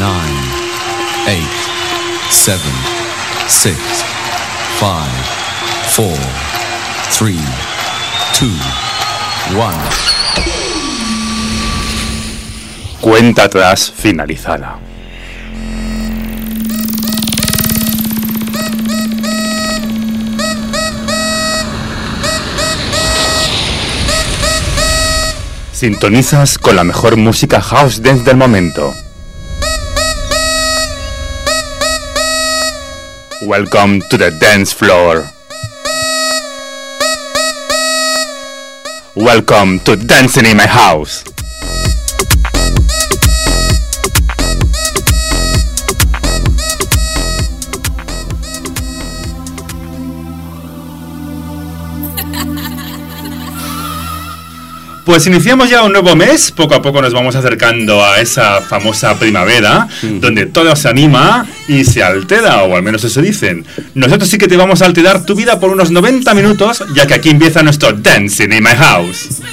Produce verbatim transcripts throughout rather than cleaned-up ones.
nine, eight, seven, six, five, four, three, two, one. Cuenta atrás finalizada. Sintonizas con la mejor música house dance del momento. Welcome to the dance floor. Welcome to Dancing in My House. Pues iniciamos ya un nuevo mes, poco a poco nos vamos acercando a esa famosa primavera, mm. donde todo se anima y se altera, o al menos eso dicen. Nosotros sí que te vamos a alterar tu vida por unos noventa minutos, ya que aquí empieza nuestro Dancing in My House.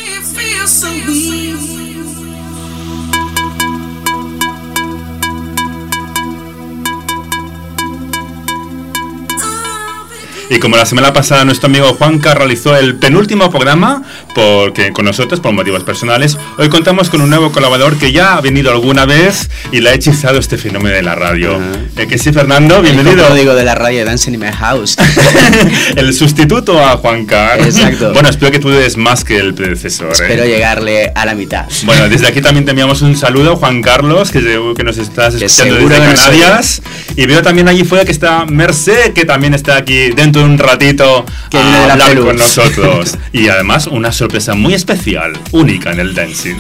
Y como la semana pasada nuestro amigo Juanca realizó el penúltimo programa porque con nosotros por motivos personales, hoy contamos con un nuevo colaborador que ya ha venido alguna vez y le ha hechizado este fenómeno de la radio. Uh-huh. Eh, que sí, Fernando, bienvenido. El código de la radio Dancing in My House. El sustituto a Juanca. Exacto. Bueno, espero que tú des más que el predecesor. Espero ¿eh? llegarle a la mitad. Bueno, desde aquí también te enviamos un saludo, Juan Carlos, que, que nos estás escuchando desde Canarias. Y veo también allí fuera que está Merced, que también está aquí dentro de un ratito que a hablar con nosotros. Y además una sorpresa muy especial, única en el dancing.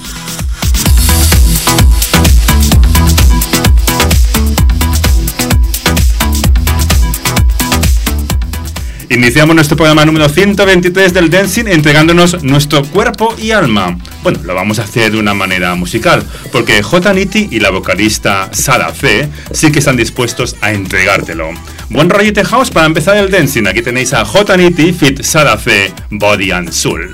Iniciamos nuestro programa número ciento veintitrés del Dancing entregándonos nuestro cuerpo y alma. Bueno, lo vamos a hacer de una manera musical, porque J. Nitti y la vocalista Sara C. sí que están dispuestos a entregártelo. Buen rollete house para empezar el Dancing. Aquí tenéis a J. Nitti feat. Sara C. Body and Soul.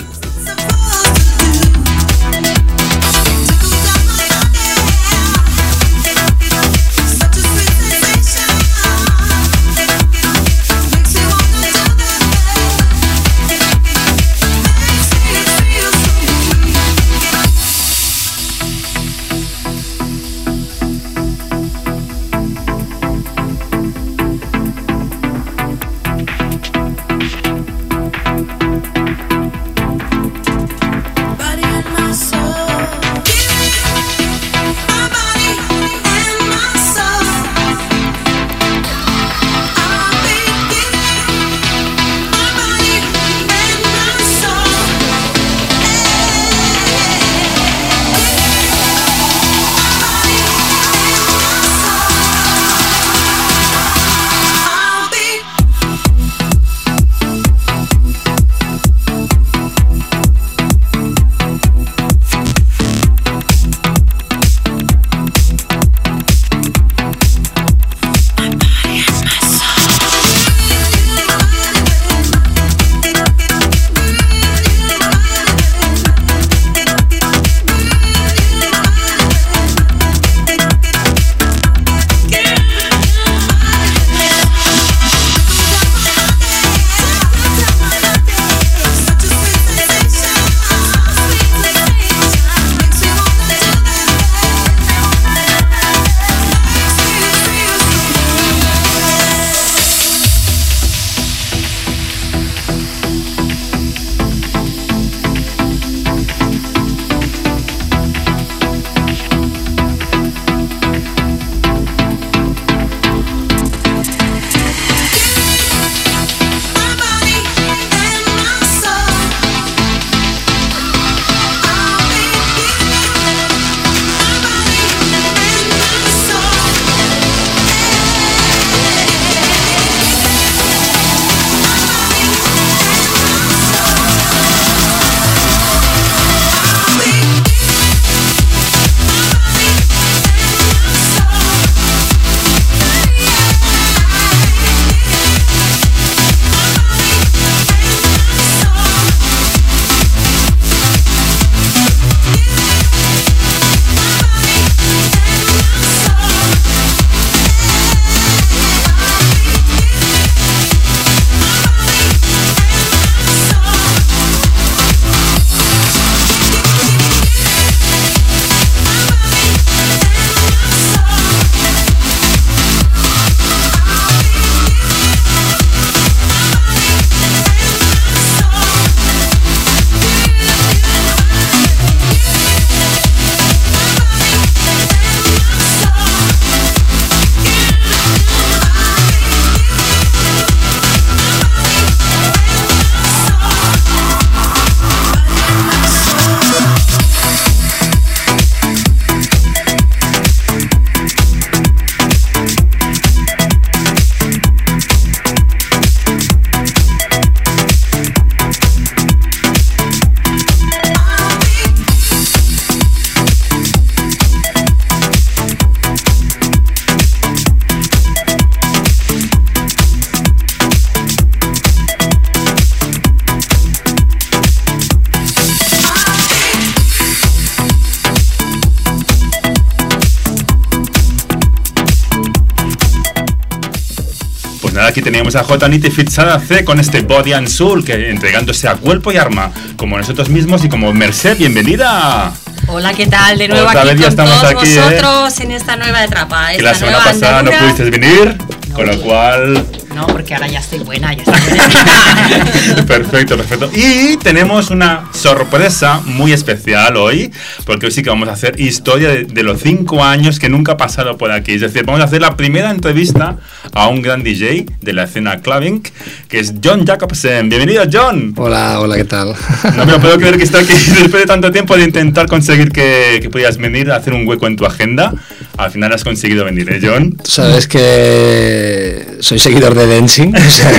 nada, aquí teníamos a J. Nitti feat. Sara C con este Body and Soul, que entregándose a cuerpo y arma, como nosotros mismos y como Merced, bienvenida. Hola, ¿qué tal? De nuevo Otra aquí vez ya con estamos todos aquí, vosotros ¿eh? en esta nueva etapa. Que esta la semana nueva pasada andadura. no pudiste venir, No, con lo cual... No, porque ahora ya estoy buena, ya estoy buena. Perfecto, perfecto. Y tenemos una sorpresa muy especial hoy, porque hoy sí que vamos a hacer historia de, de los cinco años que nunca ha pasado por aquí. Es decir, vamos a hacer la primera entrevista a un gran D J de la escena clubbing, que es John Jacobsen. Bienvenido, John. Hola, hola, ¿qué tal? No me lo puedo creer que esté aquí después de tanto tiempo de intentar conseguir que, que pudieras venir a hacer un hueco en tu agenda. Al final has conseguido venir, ¿eh, John? Tú sabes que soy seguidor de dancing, o sea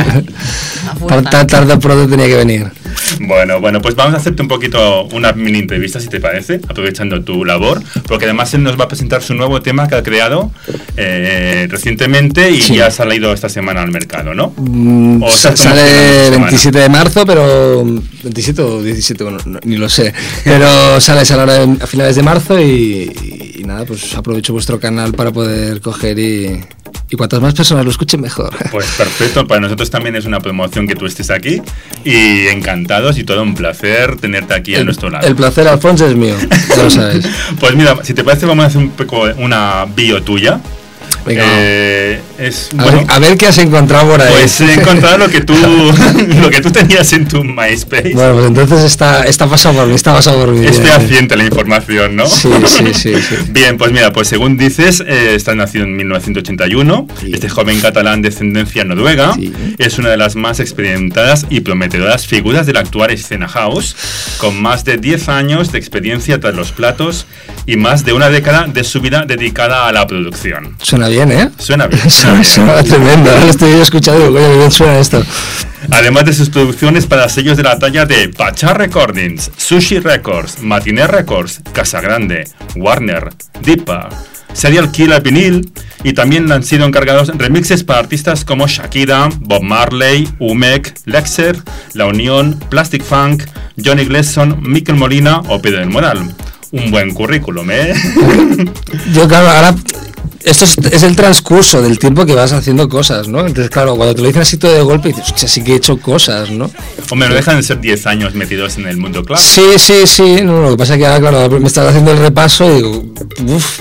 que tan tarde o pronto tenía que venir. Bueno, bueno, pues vamos a hacerte un poquito una mini entrevista, si te parece, aprovechando tu labor, porque además él nos va a presentar su nuevo tema que ha creado eh, recientemente y sí. ya ha salido esta semana al mercado, ¿no? Mm, o sea, sale veintisiete de marzo, pero veintisiete o diecisiete, bueno, no, ni lo sé, pero sale, sale a finales de marzo y, y nada, pues aprovecho vuestro canal para poder coger y... Y cuantas más personas lo escuchen, mejor. Pues perfecto, para nosotros también es una promoción que tú estés aquí y encantados y todo un placer tenerte aquí el, a nuestro lado. El placer, Alfonso, es mío, ya lo sabes. Pues mira, si te parece vamos a hacer un poco una bio tuya. Venga, eh, es, a, bueno, ver, a ver qué has encontrado por ahí. Pues he encontrado lo que tú lo que tú tenías en tu MySpace. Bueno, pues entonces está, está pasado por mí, está pasado por mí. Es fehaciente la información, ¿no? Sí, sí, sí, sí. Bien, pues mira, pues según dices, eh, estás nacido en mil novecientos ochenta y uno. Sí. Este joven catalán de ascendencia noruega sí. es una de las más experimentadas y prometedoras figuras de la actual escena house, con más de diez años de experiencia tras los platos y más de una década de su vida dedicada a la producción. Suena bien, ¿eh? Suena bien. Suena, bien. Suena tremendo. Ahora lo estoy escuchando y digo, oye, bien suena esto. Además de sus producciones para sellos de la talla de Pacha Recordings, Sushi Records, Matinee Records, Casa Grande, Warner, Deepa, Serial Killer Vinyl, y también han sido encargados remixes para artistas como Shakira, Bob Marley, Umek, Lexer, La Unión, Plastic Funk, Johnny Gleason, Mikel Molina o Pedro del Moral. Un buen currículum, ¿eh? Yo, claro, ahora... Esto es, es el transcurso del tiempo que vas haciendo cosas, ¿no? Entonces, claro, cuando te lo dicen así todo de golpe, dices, hostia, sí que he hecho cosas, ¿no? Hombre, no dejan de ser diez años metidos en el mundo club. Sí, sí, sí. No, lo que pasa es que ahora, claro, me estás haciendo el repaso y digo, uff.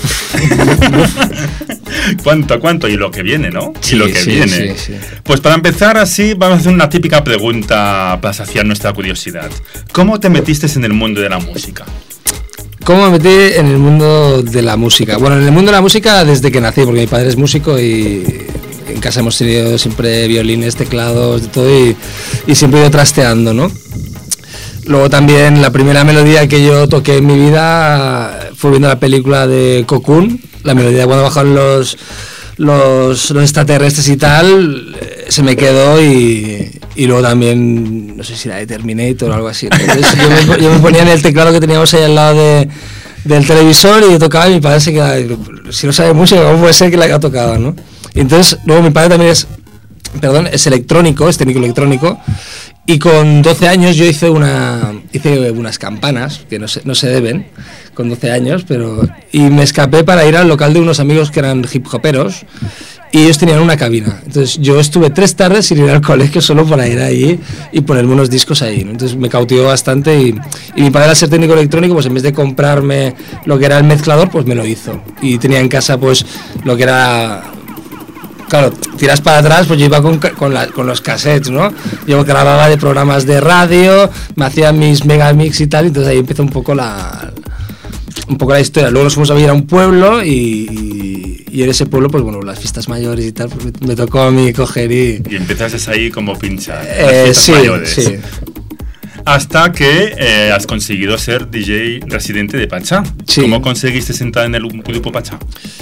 ¿Cuánto, cuánto? Y lo que viene, ¿no? Sí, y lo que sí, viene. Sí, sí. Pues para empezar así, vamos a hacer una típica pregunta para saciar nuestra curiosidad. ¿Cómo te metiste en el mundo de la música? ¿Cómo me metí en el mundo de la música? Bueno, en el mundo de la música desde que nací, porque mi padre es músico y en casa hemos tenido siempre violines, teclados, de todo y, y siempre he ido trasteando, ¿no? Luego también la primera melodía que yo toqué en mi vida fue viendo la película de Cocoon, la melodía cuando bajaron los, los, los extraterrestres y tal, se me quedó y, y luego también, no sé si era de Terminator o algo así. Entonces yo me, yo me ponía en el teclado que teníamos ahí al lado de, del televisor y yo tocaba y mi padre se quedaba, si no sabe música, ¿cómo puede ser que la haya tocado, no? Y entonces luego mi padre también es, perdón, es electrónico, es técnico electrónico. Y con doce años yo hice una hice unas campanas que no se, no se deben con doce años, pero y me escapé para ir al local de unos amigos que eran hip hoperos y ellos tenían una cabina. Entonces yo estuve tres tardes sin ir al colegio solo para ir ahí y ponerme unos discos ahí, ¿no? Entonces me cautivó bastante y, y mi padre, al ser técnico electrónico, pues en vez de comprarme lo que era el mezclador, pues me lo hizo. Y tenía en casa pues lo que era... Claro, tiras para atrás, pues yo iba con, con, la, con los cassettes, ¿no? Yo grababa de programas de radio, me hacía mis megamix y tal, entonces ahí empezó un poco la un poco la historia. Luego nos fuimos a vivir a un pueblo y, y, y en ese pueblo, pues bueno, las fiestas mayores y tal, pues me, me tocó a mí coger y... Y empezaste ahí como pinchar, eh, las fiestas sí, mayores. Sí. Hasta que eh, has conseguido ser D J residente de Pacha. Sí. ¿Cómo conseguiste sentar en el grupo Pacha?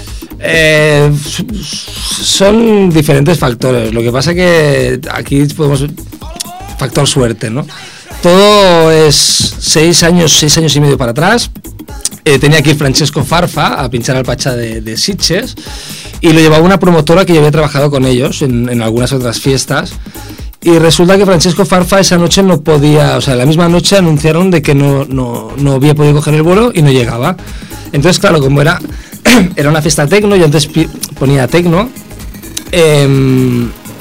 Eh, son diferentes factores. Lo que pasa que aquí podemos... Factor suerte, ¿no? Todo es seis años, seis años y medio para atrás. Eh, tenía que ir Francesco Farfa a pinchar al Pacha de, de Sitges y lo llevaba una promotora que yo había trabajado con ellos en, en algunas otras fiestas. Y resulta que Francesco Farfa esa noche no podía, o sea, la misma noche anunciaron de que no, no, no había podido coger el vuelo y no llegaba. Entonces, claro, como era, era una fiesta tecno, yo antes ponía tecno, eh,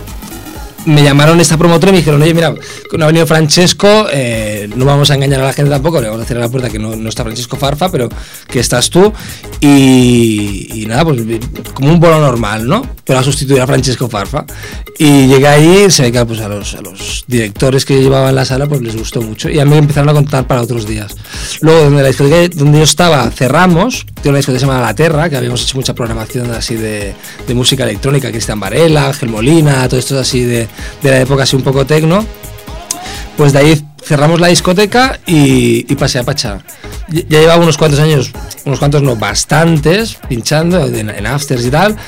me llamaron esta promotora y me dijeron, oye, mira, no ha venido Francesco, eh, no vamos a engañar a la gente tampoco, le vamos a decir a la puerta que no, no está Francesco Farfa, pero que estás tú, y, y nada, pues como un bolo normal, ¿no? Pero a sustituir a Francesco Farfa. Y llegué ahí, se ve que pues, a, los, a los directores que llevaban la sala pues les gustó mucho, y a mí me empezaron a contar para otros días. Luego, donde la discoteca donde yo estaba cerramos, tiene una discoteca que se llama La Terra, que habíamos hecho mucha programación así de, de música electrónica, Cristian Varela, Ángel Molina, todo esto así de, de la época así un poco tecno. Pues de ahí cerramos la discoteca y, y pasé a Pachá. Ya llevaba unos cuantos años, unos cuantos no, bastantes, pinchando en, en afters y tal,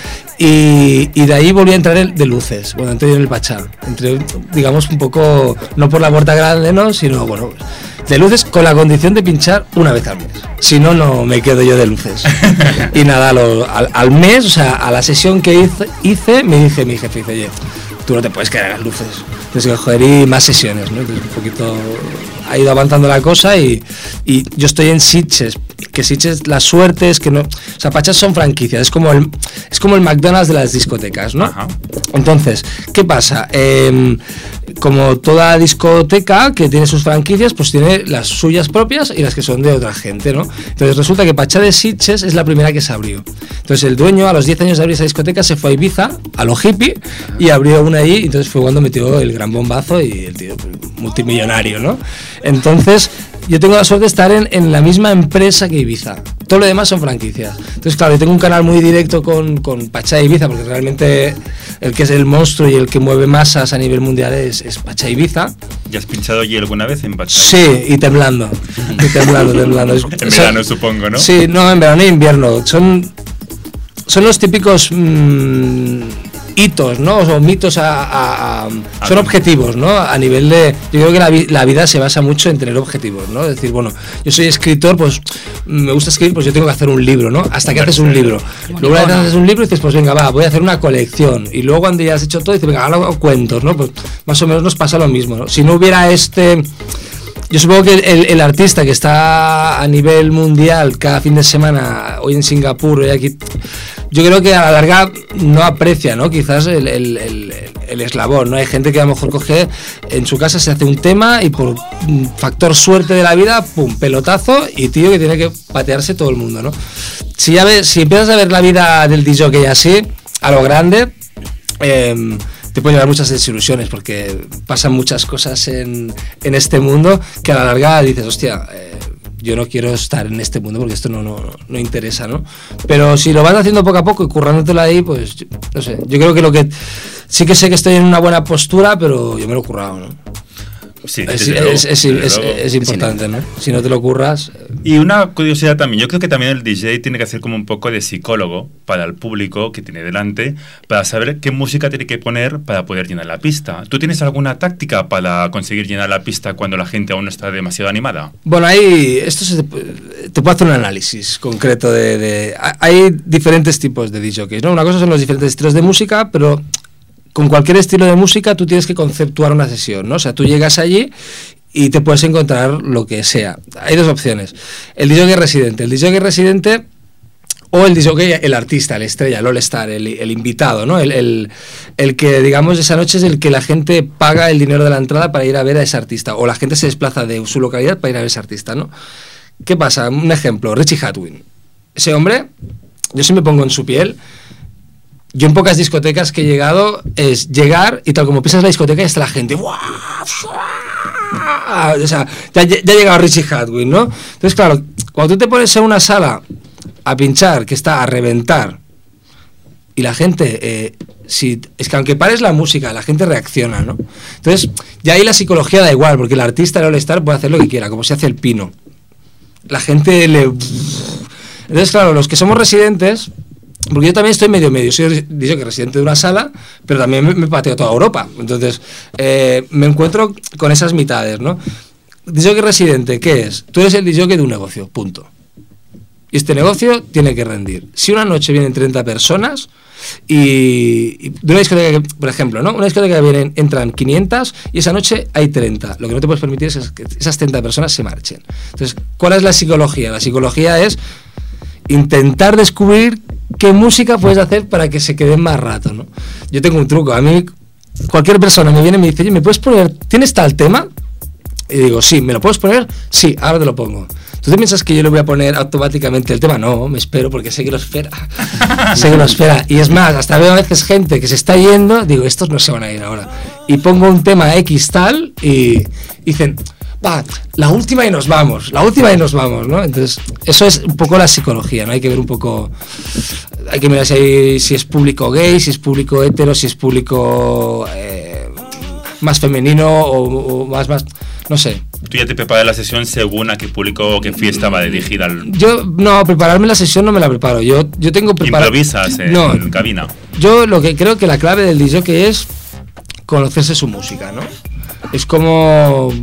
y, y de ahí volví a entrar en, de luces, bueno, entré en el Pachá, entré, digamos, un poco, no por la puerta grande, ¿no?, sino, bueno, de luces con la condición de pinchar una vez al mes, si no, no me quedo yo de luces. Y nada, lo, al, al mes, o sea, a la sesión que hice, hice me dije mi jefe, dice, oye, tú no te puedes quedar en las luces, tienes que coger y más sesiones, ¿no? Entonces un poquito ha ido avanzando la cosa y, y yo estoy en Sitges, que Sitges la suerte es que no, o sea, Pachá son franquicias, es como el, es como el McDonald's de las discotecas, ¿no? Ajá. Entonces, ¿qué pasa? Eh, como toda discoteca que tiene sus franquicias, pues tiene las suyas propias y las que son de otra gente, ¿no? Entonces resulta que Pachá de Sitges es la primera que se abrió. Entonces el dueño a los diez años de abrir esa discoteca se fue a Ibiza, a lo hippie, y abrió una ahí, y entonces fue cuando metió el gran bombazo y el tío pues, multimillonario, ¿no? Entonces yo tengo la suerte de estar en, en la misma empresa que Ibiza. Todo lo demás son franquicias. Entonces, claro, yo tengo un canal muy directo con, con Pachá e Ibiza, porque realmente el que es el monstruo y el que mueve masas a nivel mundial es, es Pachá e Ibiza. ¿Ya has pinchado allí alguna vez en Pachá? Sí, y temblando. Y temblando, temblando. En verano, supongo, ¿no? Sí, no, en verano e invierno. Son, son los típicos mmm, hitos, ¿no? O mitos a, a, a son objetivos, ¿no? A nivel de, yo creo que la, la vida se basa mucho en tener objetivos, ¿no? Es decir, bueno, yo soy escritor, pues me gusta escribir, pues yo tengo que hacer un libro, ¿no? Hasta que haces un libro. Luego una vez haces un libro y dices, pues venga, va, voy a hacer una colección. Y luego cuando ya has hecho todo, dices, venga, ahora hago cuentos, ¿no? Pues más o menos nos pasa lo mismo, ¿no? Si no hubiera este... Yo supongo que el, el artista que está a nivel mundial cada fin de semana, hoy en Singapur, hoy aquí, yo creo que a la larga no aprecia, ¿no? Quizás el, el, el, el eslabón, ¿no? Hay gente que a lo mejor coge en su casa, se hace un tema y por factor suerte de la vida, pum, pelotazo, y tío que tiene que patearse todo el mundo, ¿no? Si ya ves, si empiezas a ver la vida del D J así, a lo grande, eh, te puede llevar muchas desilusiones porque pasan muchas cosas en, en este mundo que a la larga dices, hostia, eh, yo no quiero estar en este mundo porque esto no, no, no interesa, ¿no? Pero si lo vas haciendo poco a poco y currándotelo ahí, pues, yo, no sé, yo creo que lo que... Sí que sé que estoy en una buena postura, pero yo me lo he currado, ¿no? Sí, es, luego, es, es, es, es importante, ¿no? Si no te lo curras... Y una curiosidad también, yo creo que también el D J tiene que hacer como un poco de psicólogo para el público que tiene delante, para saber qué música tiene que poner para poder llenar la pista. ¿Tú tienes alguna táctica para conseguir llenar la pista cuando la gente aún no está demasiado animada? Bueno, hay... Esto se te, te puedo hacer un análisis concreto de, de... Hay diferentes tipos de D Js, ¿no? Una cosa son los diferentes estilos de música, pero... Con cualquier estilo de música tú tienes que conceptuar una sesión, ¿no? O sea, tú llegas allí y te puedes encontrar lo que sea. Hay dos opciones. El D J residente. El D J residente o el D J, el artista, la estrella, el all-star, el, el invitado, ¿no? El, el, el que, digamos, esa noche es el que la gente paga el dinero de la entrada para ir a ver a ese artista. O la gente se desplaza de su localidad para ir a ver a ese artista, ¿no? ¿Qué pasa? Un ejemplo, Richie Hadwin. Ese hombre, yo si me pongo en su piel... Yo en pocas discotecas que he llegado es llegar y tal como pisas la discoteca y está la gente ¡guau! O sea, ya, ya ha llegado Richie Hadwin, ¿no? Entonces claro, cuando tú te pones en una sala a pinchar que está a reventar y la gente, eh, si, es que aunque pares la música, la gente reacciona, ¿no? Entonces ya ahí la psicología da igual, porque el artista, el all-star puede hacer lo que quiera, como se hace el pino. La gente le... Entonces claro, los que somos residentes... Porque yo también estoy medio medio, soy digo que residente de una sala, pero también me, me pateo toda Europa. Entonces, eh, me encuentro con esas mitades, ¿no? D J residente, ¿qué es? Tú eres el D J de un negocio, punto. Y este negocio tiene que rendir. Si una noche vienen treinta personas y, y de una discoteca, que, por ejemplo, ¿no? Una discoteca que vienen, entran quinientas y esa noche hay treinta. Lo que no te puedes permitir es que esas treinta personas se marchen. Entonces, ¿cuál es la psicología? La psicología es intentar descubrir qué música puedes hacer para que se queden más rato, ¿no? Yo tengo un truco, a mí cualquier persona me viene y me dice, oye, ¿me puedes poner, tienes tal tema? Y digo, sí, ¿me lo puedes poner? Sí, ahora te lo pongo. ¿Tú te piensas que yo le voy a poner automáticamente el tema? No, me espero porque sé que lo espera. sé que lo espera. Y es más, hasta veo a veces gente que se está yendo, digo, estos no se van a ir ahora. Y pongo un tema X tal y dicen, va, la última y nos vamos, la última y nos vamos, ¿no? Entonces, eso es un poco la psicología, ¿no? Hay que ver un poco, hay que mirar si, hay, si es público gay, si es público hetero, si es público eh, más femenino o, o más, más, no sé. Tú ya te preparas la sesión según a qué público o qué fiesta va dirigida al... Yo, no, prepararme la sesión no me la preparo. Yo, yo tengo preparado... ¿Improvisas en no, cabina? Yo lo que creo que la clave del D J que es conocerse su música, ¿no? Es como...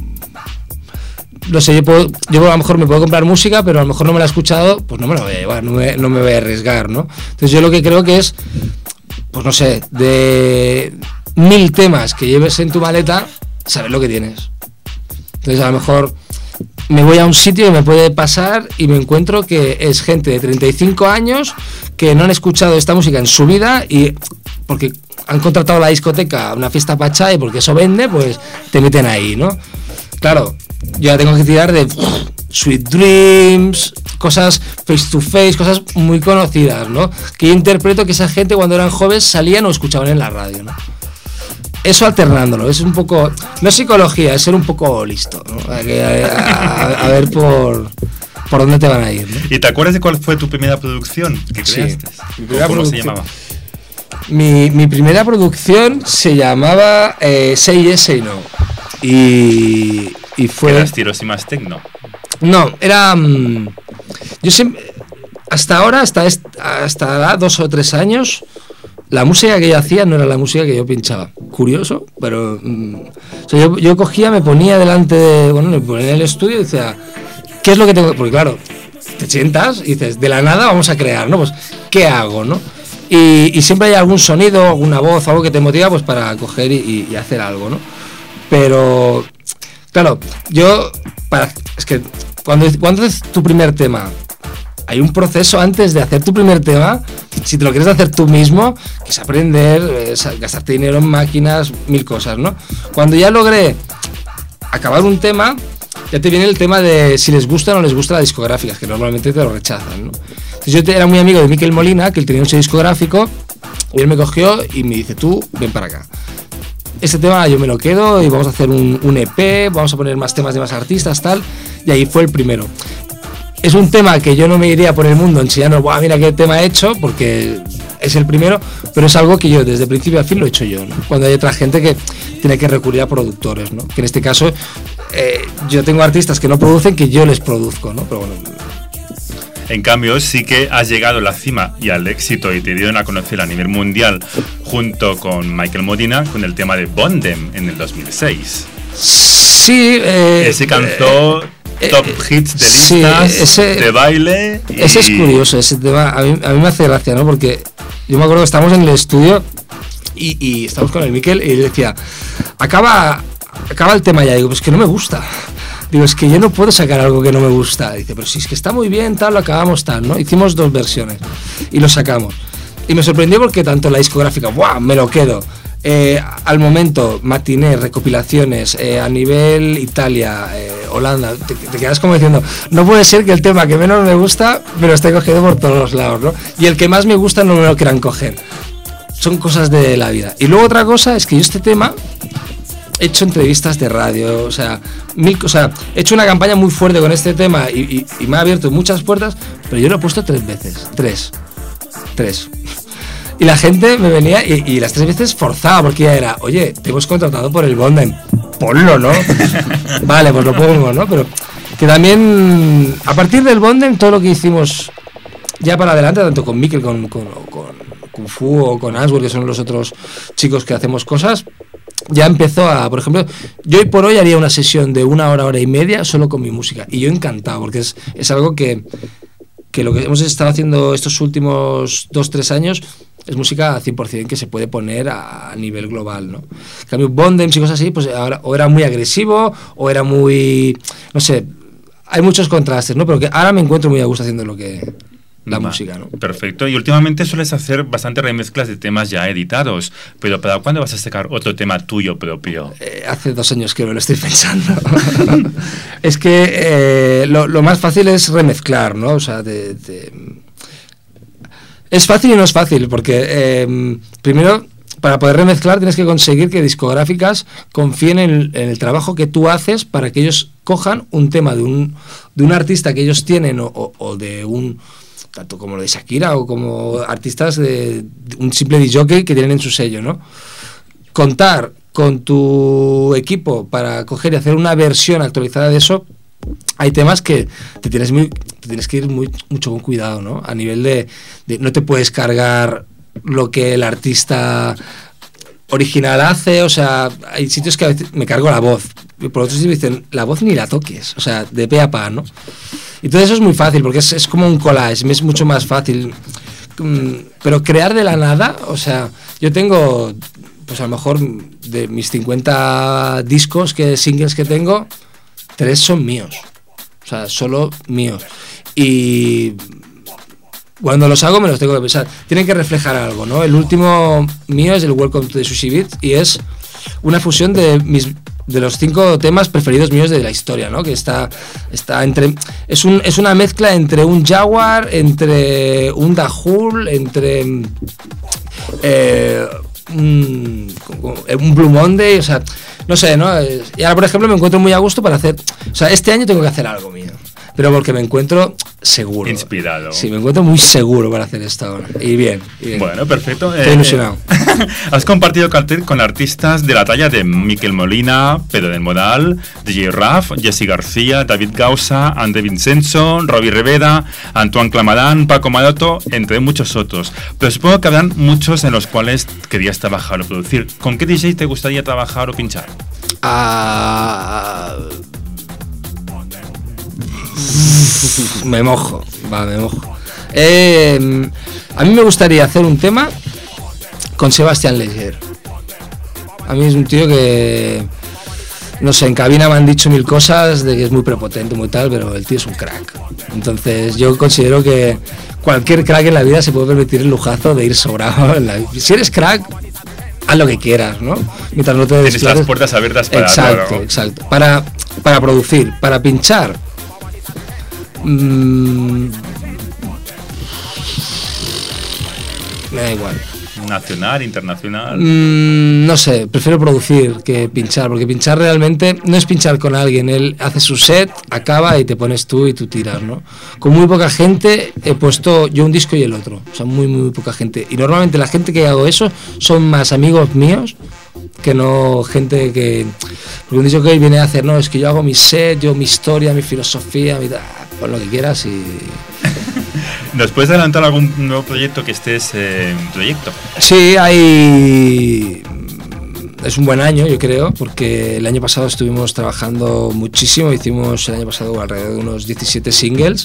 No sé, yo, puedo, yo a lo mejor me puedo comprar música, pero a lo mejor no me la he escuchado, pues no me la voy a llevar, no me, no me voy a arriesgar, ¿no? Entonces yo lo que creo que es, pues no sé, de mil temas que lleves en tu maleta, saber lo que tienes. Entonces a lo mejor me voy a un sitio que me puede pasar y me encuentro que es gente de treinta y cinco años que no han escuchado esta música en su vida y porque han contratado la discoteca, una fiesta pachá y porque eso vende, pues te meten ahí, ¿no? Claro, yo ya tengo que tirar de uff, Sweet Dreams, cosas face to face, cosas muy conocidas, ¿no? Que yo interpreto que esa gente cuando eran jóvenes salían o escuchaban en la radio, ¿no? Eso alternándolo, es un poco, no es psicología, es ser un poco listo, ¿no? A, a, a ver por, por dónde te van a ir, ¿no? ¿Y te acuerdas de cuál fue tu primera producción que creaste? Sí, mi primera ¿Cómo producción, se llamaba? Mi, mi primera producción se llamaba eh, Say Yes, Say No. Y, y fue... ¿Era estilos y más techno? No, era... Um, yo siempre... Hasta ahora, hasta, est, hasta dos o tres años... La música que yo hacía no era la música que yo pinchaba. Curioso, pero... Mm, o sea, yo, yo cogía, me ponía delante de... Bueno, me ponía en el estudio y decía... ¿Qué es lo que tengo? Porque claro, te sientas y dices, de la nada vamos a crear, ¿no? Pues, ¿qué hago, no? Y, y siempre hay algún sonido, alguna voz, algo que te motiva pues para coger y, y hacer algo, ¿no? Pero... Claro, yo... Para, es que cuando, cuando haces tu primer tema... Hay un proceso antes de hacer tu primer tema, si te lo quieres hacer tú mismo, que es aprender, es gastarte dinero en máquinas, mil cosas, ¿no? Cuando ya logré acabar un tema, ya te viene el tema de si les gusta o no les gusta la discográfica, que normalmente te lo rechazan, ¿no? Entonces yo era muy amigo de Miquel Molina, que él tenía un sello discográfico, y él me cogió y me dice, tú, ven para acá. Este tema yo me lo quedo y vamos a hacer un, un E P, vamos a poner más temas de más artistas, tal, y ahí fue el primero. Es un tema que yo no me iría por el mundo enseñando, ¡buah, mira qué tema he hecho! Porque es el primero, pero es algo que yo desde principio a fin lo he hecho yo, ¿no? Cuando hay otra gente que tiene que recurrir a productores, ¿no? Que en este caso eh, yo tengo artistas que no producen, que yo les produzco, ¿no? Pero bueno. En cambio, sí que has llegado a la cima y al éxito y te dieron a conocer a nivel mundial junto con Michael Molina con el tema de Bondem en el dos mil seis. Sí. Eh, Ese cantó... Eh, top hits de listas, sí, ese, de baile y... Ese es curioso, ese tema a mí, a mí me hace gracia, ¿no? Porque yo me acuerdo que estábamos en el estudio y, y estábamos con el Miquel y él decía, acaba, acaba el tema ya, digo, pues que no me gusta, digo, es que yo no puedo sacar algo que no me gusta, dice, pero si es que está muy bien, tal, lo acabamos tal, ¿no? Hicimos dos versiones y lo sacamos y me sorprendió porque tanto la discográfica, ¡buah!, me lo quedo. Eh, al momento, matiné, recopilaciones, eh, a nivel Italia, eh, Holanda, te, te quedas como diciendo, no puede ser que el tema que menos me gusta me lo esté cogiendo por todos los lados, ¿no? Y el que más me gusta no me lo quieran coger. Son cosas de la vida. Y luego otra cosa es que yo este tema he hecho entrevistas de radio, o sea, mil, o sea, he hecho una campaña muy fuerte con este tema y, y, y me ha abierto muchas puertas, pero yo lo he puesto tres veces, tres, tres. Y la gente me venía y, y las tres veces forzaba porque ya era, oye, te hemos contratado por el Bondem, ponlo, ¿no? Vale, pues lo pongo, ¿no? Pero que también, a partir del Bondem, todo lo que hicimos ya para adelante, tanto con Miquel, con, con, con Kung Fu o con Answer, que son los otros chicos que hacemos cosas, ya empezó a, por ejemplo, yo hoy por hoy haría una sesión de una hora, hora y media solo con mi música. Y yo encantado, porque es, es algo que, que lo que hemos estado haciendo estos últimos dos, tres años es música cien por ciento que se puede poner a, a nivel global, ¿no? En cambio, Bondems y cosas así, pues ahora o era muy agresivo o era muy, no sé, hay muchos contrastes, ¿no? Pero que ahora me encuentro muy a gusto haciendo lo que la Va, música, ¿no? Perfecto. Y últimamente sueles hacer bastante remezclas de temas ya editados, pero ¿para cuándo vas a sacar otro tema tuyo propio? Eh, hace dos años que me lo estoy pensando. Es que eh, lo, lo más fácil es remezclar, ¿no? O sea, de, de... es fácil y no es fácil, porque eh, primero, para poder remezclar tienes que conseguir que discográficas confíen en, en el trabajo que tú haces para que ellos cojan un tema de un, de un artista que ellos tienen o, o, o de un... tanto como lo de Shakira o como artistas de, de un simple disc-jockey que tienen en su sello, ¿no? Contar con tu equipo para coger y hacer una versión actualizada de eso, hay temas que te tienes, muy, te tienes que ir muy, mucho con cuidado, ¿no? A nivel de, de no te puedes cargar lo que el artista original hace, o sea, hay sitios que a veces me cargo la voz, y por otros sitios dicen, la voz ni la toques, o sea, de pe a pa, ¿no? Y todo eso es muy fácil, porque es, es como un collage, es mucho más fácil, pero crear de la nada, o sea, yo tengo, pues a lo mejor de mis cincuenta discos, que singles que tengo, tres son míos, o sea, solo míos, y cuando los hago me los tengo que pensar, tienen que reflejar algo, ¿no? El último mío es el Welcome to the Sushi Beat y es una fusión de mis de los cinco temas preferidos míos de la historia, ¿no? Que está está entre es un es una mezcla entre un Jaguar, entre un Dahul, entre eh, un, un Blue Monday, o sea, no sé, ¿no? Y ahora, por ejemplo, me encuentro muy a gusto para hacer, o sea, este año tengo que hacer algo mío, pero porque me encuentro seguro. Inspirado. Sí, me encuentro muy seguro para hacer esto ahora. Y bien, y bien. Bueno, perfecto. Estoy eh, ilusionado. Has compartido cartel con artistas de la talla de Miquel Molina, Pedro del Modal, D J Raf, Jesse García, David Gausa, Ande Vincenzo, Robbie Rivera, Antoine Clamadán, Paco Maroto, entre muchos otros. Pero supongo que habrán muchos en los cuales querías trabajar o producir. ¿Con qué D J te gustaría trabajar o pinchar? Ah... me mojo, va, me mojo. Eh, a mí me gustaría hacer un tema con Sebastián Leger. A mí es un tío que, no sé, en cabina me han dicho mil cosas de que es muy prepotente, muy tal, pero el tío es un crack. Entonces yo considero que cualquier crack en la vida se puede permitir el lujazo de ir sobrado en la vida. Si eres crack, haz lo que quieras, ¿no? Mientras no te Tienes desplaces. las puertas abiertas para exacto, todo. exacto. Para, para producir, para pinchar. Mm, me da igual. Nacional, internacional. Mm, no sé, prefiero producir que pinchar, porque pinchar realmente no es pinchar con alguien. Él hace su set, acaba y te pones tú y tú tiras, ¿no? Con muy poca gente he puesto yo un disco y el otro, o sea, muy, muy poca gente. Y normalmente la gente que hago eso son más amigos míos que no gente que... Porque un disco que viene a hacer, no, es que yo hago mi set, yo mi historia, mi filosofía, mi... pon lo que quieras y... ¿Nos puedes adelantar algún nuevo proyecto que estés eh, en proyecto? Sí, hay... Es un buen año, yo creo, porque el año pasado estuvimos trabajando muchísimo, hicimos el año pasado alrededor de unos diecisiete singles,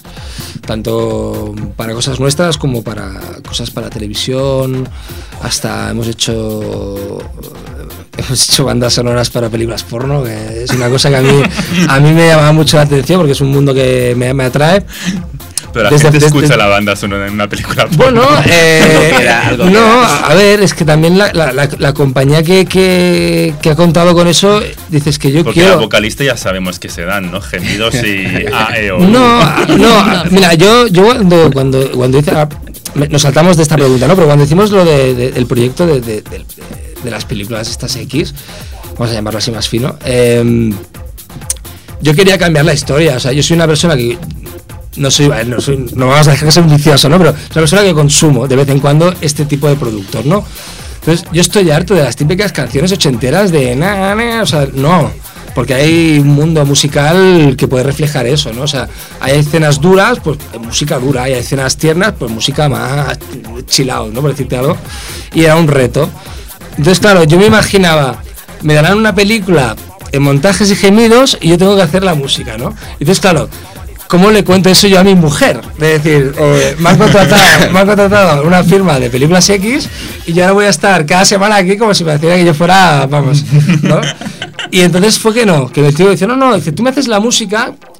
tanto para cosas nuestras como para cosas para televisión, hasta hemos hecho... Hemos hecho bandas sonoras para películas porno, que es una cosa que a mí, a mí me llama mucho la atención porque es un mundo que me, me atrae. Pero la Desde, gente desde, escucha la banda sonora en una película porno. Bueno, eh, queda, algo no, queda. a ver, es que también la, la, la, la compañía que, que, que ha contado con eso, dices que yo Porque quiero... la vocalista ya sabemos que se dan, ¿no? Gemidos y A, E, O. No, no, mira, yo, yo cuando, cuando, cuando hice... Nos saltamos de esta pregunta, ¿no? Pero cuando hicimos lo de, de, del proyecto de, de, de, de las películas estas X, vamos a llamarlo así más fino, eh, yo quería cambiar la historia, o sea, yo soy una persona que... No soy, no soy, no vamos a dejar que sea un vicioso, ¿no? Pero soy una persona que consumo de vez en cuando este tipo de productos, ¿no? Entonces, yo estoy harto de las típicas canciones ochenteras de na, na, o sea, no, porque hay un mundo musical que puede reflejar eso, ¿no? O sea, hay escenas duras, pues música dura, hay escenas tiernas, pues música más chill out, ¿no? Por decirte algo. Y era un reto. Entonces, claro, yo me imaginaba, me darán una película en montajes y gemidos y yo tengo que hacer la música, ¿no? Entonces, claro, ¿cómo le cuento eso yo a mi mujer? Es decir, eh, me han contratado, me han contratado una firma de películas X y yo ahora voy a estar cada semana aquí como si me pareciera que yo fuera, vamos, ¿no? Y entonces fue que no, que el tío dice, no, no, dice, tú me haces la música y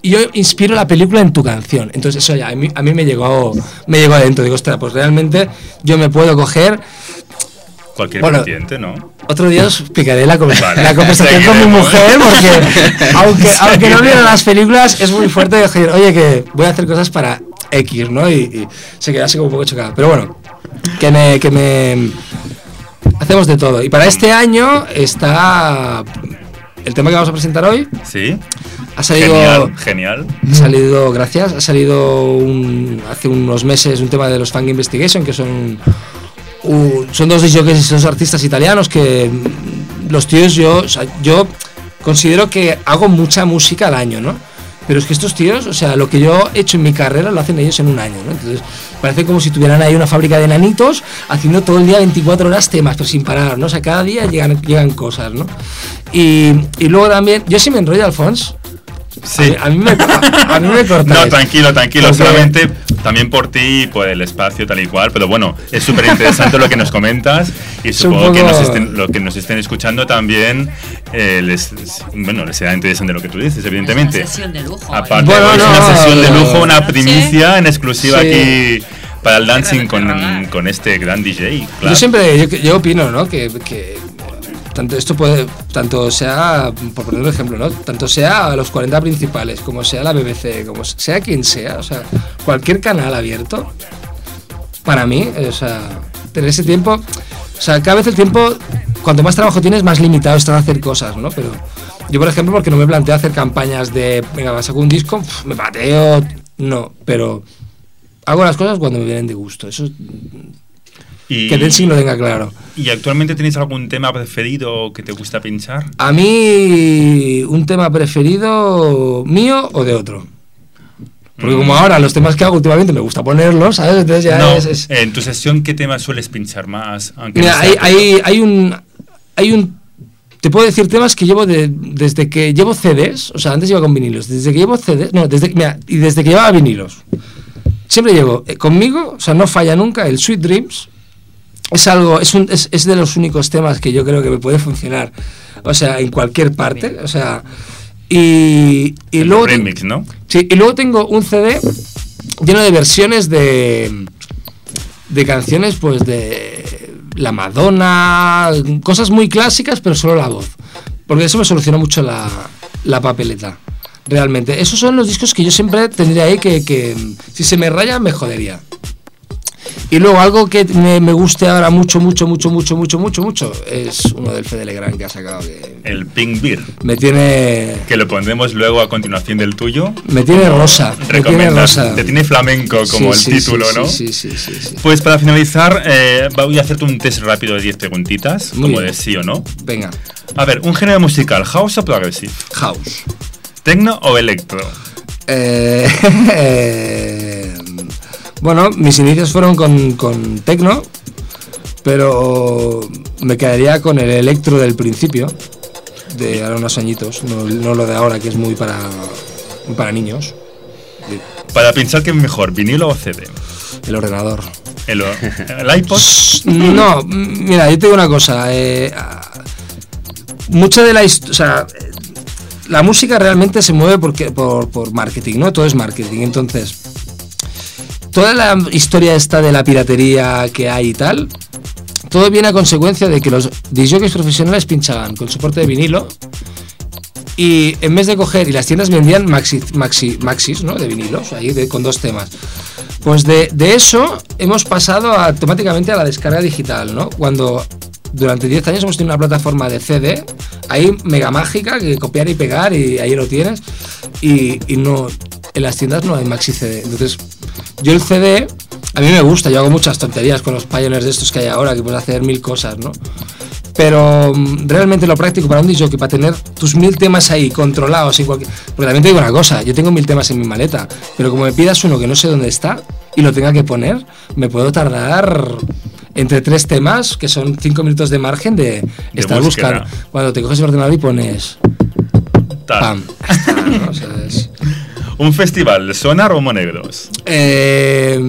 y yo inspiro la película en tu canción. Entonces eso ya a mí, a mí me llegó me llegó adentro. Digo, ostras, pues realmente yo me puedo coger... Cualquier Bueno, vertiente, ¿no? Otro día os picaré la, conversa- Vale, la conversación con mi seguiremos. mujer, porque aunque, aunque no vieron las películas, es muy fuerte decir, oye, que voy a hacer cosas para X, ¿no? Y, y se queda así como un poco chocada. Pero bueno, que me, que me... Hacemos de todo. Y para este año está... El tema que vamos a presentar hoy Sí. ha salido... Genial, genial. Ha salido, gracias, ha salido un, hace unos meses un tema de los Funk Investigation, que son... Uh, son dos jockeys y dos artistas italianos que los tíos yo, o sea, yo considero que hago mucha música al año, ¿no? Pero es que estos tíos, o sea, lo que yo he hecho en mi carrera lo hacen ellos en un año, ¿no? Entonces parece como si tuvieran ahí una fábrica de enanitos haciendo todo el día veinticuatro horas temas, pero sin parar, ¿no? O sea, cada día llegan, llegan cosas, ¿no? Y, y luego también, yo sí me enrollo, Alfons. Sí. A mí, a mí me, a, a mí me cortáis. No, tranquilo, tranquilo. Porque- Solamente también por ti y por el espacio tal y cual. Pero bueno, es súper interesante lo que nos comentas. Y Es un supongo que poco- nos estén, lo que nos estén escuchando también eh, les, bueno, les será interesante lo que tú dices, evidentemente. Es una sesión de lujo. Aparte, Bueno, es no, una sesión de no, lujo, una no, primicia en exclusiva Sí. aquí para el dancing con, Rogar. con este gran D J. Yo claro. siempre, yo, yo opino, ¿no? Que, que tanto esto puede, tanto sea, por poner un ejemplo, ¿no? Tanto sea a los cuarenta principales, como sea la B B C, como sea quien sea, o sea, cualquier canal abierto, para mí, o sea, tener ese tiempo, o sea, cada vez el tiempo, cuanto más trabajo tienes, más limitado está a hacer cosas, ¿no? Pero yo, por ejemplo, porque no me planteo hacer campañas de, venga, saco un disco, pf, me pateo, no, pero hago las cosas cuando me vienen de gusto, eso Y, que Densing lo tenga claro. ¿Y actualmente tenéis algún tema preferido que te gusta pinchar? A mí, un tema preferido mío o de otro. Porque como Mm. ahora los temas que hago últimamente me gusta ponerlos, ¿sabes? Entonces ya No, es... es- en tu sesión, ¿qué tema sueles pinchar más? Aunque Mira, no hay, sea- hay, hay un... Hay un... Te puedo decir temas que llevo de, desde que llevo C Ds, o sea, antes iba con vinilos, desde que llevo C Ds, no, desde, mira, y desde que llevaba vinilos. Siempre llevo eh, conmigo, o sea, no falla nunca, el Sweet Dreams. Es algo, es, un, es, es de los únicos temas que yo creo que me puede funcionar, o sea, en cualquier parte, o sea, y, y el luego... remix, ¿no? Sí, y luego tengo un C D lleno de versiones de, de canciones, pues de la Madonna, cosas muy clásicas, pero solo la voz. Porque eso me soluciona mucho la, la papeleta, realmente. Esos son los discos que yo siempre tendría ahí que, que si se me raya, me jodería. Y luego algo que me, me guste ahora mucho, mucho, mucho, mucho, mucho, mucho, mucho, es uno del Fede Legrand que ha sacado, que El Pink Beer, me tiene... que lo pondremos luego a continuación del tuyo. Me tiene rosa, me tiene Recomendas. rosa. Te tiene flamenco como Sí, el sí, título, sí, ¿no? Sí, sí, sí, sí, sí. Pues para finalizar, eh, voy a hacerte un test rápido de diez preguntitas, Muy como bien. de sí o no. Venga, A ver, un género musical, house o progressive, house. techno o electro. Eh, eh, bueno, mis inicios fueron con, con techno, pero me quedaría con el electro del principio, de ahora unos añitos, no, no lo de ahora, que es muy para, muy para niños. Para pensar que es mejor, vinilo o C D. El ordenador. El, el iPod. No, mira, yo te digo una cosa. Eh, mucha de la historia, o sea, la música realmente se mueve porque, por, por marketing, ¿no? Todo es marketing. Entonces, toda la historia esta de la piratería que hay y tal, todo viene a consecuencia de que los discjockeys profesionales pinchaban con soporte de vinilo y en vez de coger, y las tiendas vendían maxi, maxi, maxis, ¿no? De vinilos, ahí de, con dos temas. Pues de, de eso hemos pasado a, automáticamente a la descarga digital, ¿no? Cuando durante diez años hemos tenido una plataforma de C D, ahí mega mágica, que copiar y pegar y ahí lo tienes, y, y no, en las tiendas no hay maxi C D. Entonces, yo el C D, a mí me gusta, yo hago muchas tonterías con los pioneers de estos que hay ahora, que puedes hacer mil cosas, ¿no? Pero um, realmente lo práctico para un disc jockey, para tener tus mil temas ahí controlados, en cualquier... porque también te digo una cosa, yo tengo mil temas en mi maleta, pero como me pidas uno que no sé dónde está y lo tenga que poner, me puedo tardar entre tres temas, que son cinco minutos de margen de, De estar búsqueda. buscando. Cuando te coges el ordenador y pones Tal. pam, ya está, ¿no? O sea, es- Un festival, Sonar o Monegros. Eh,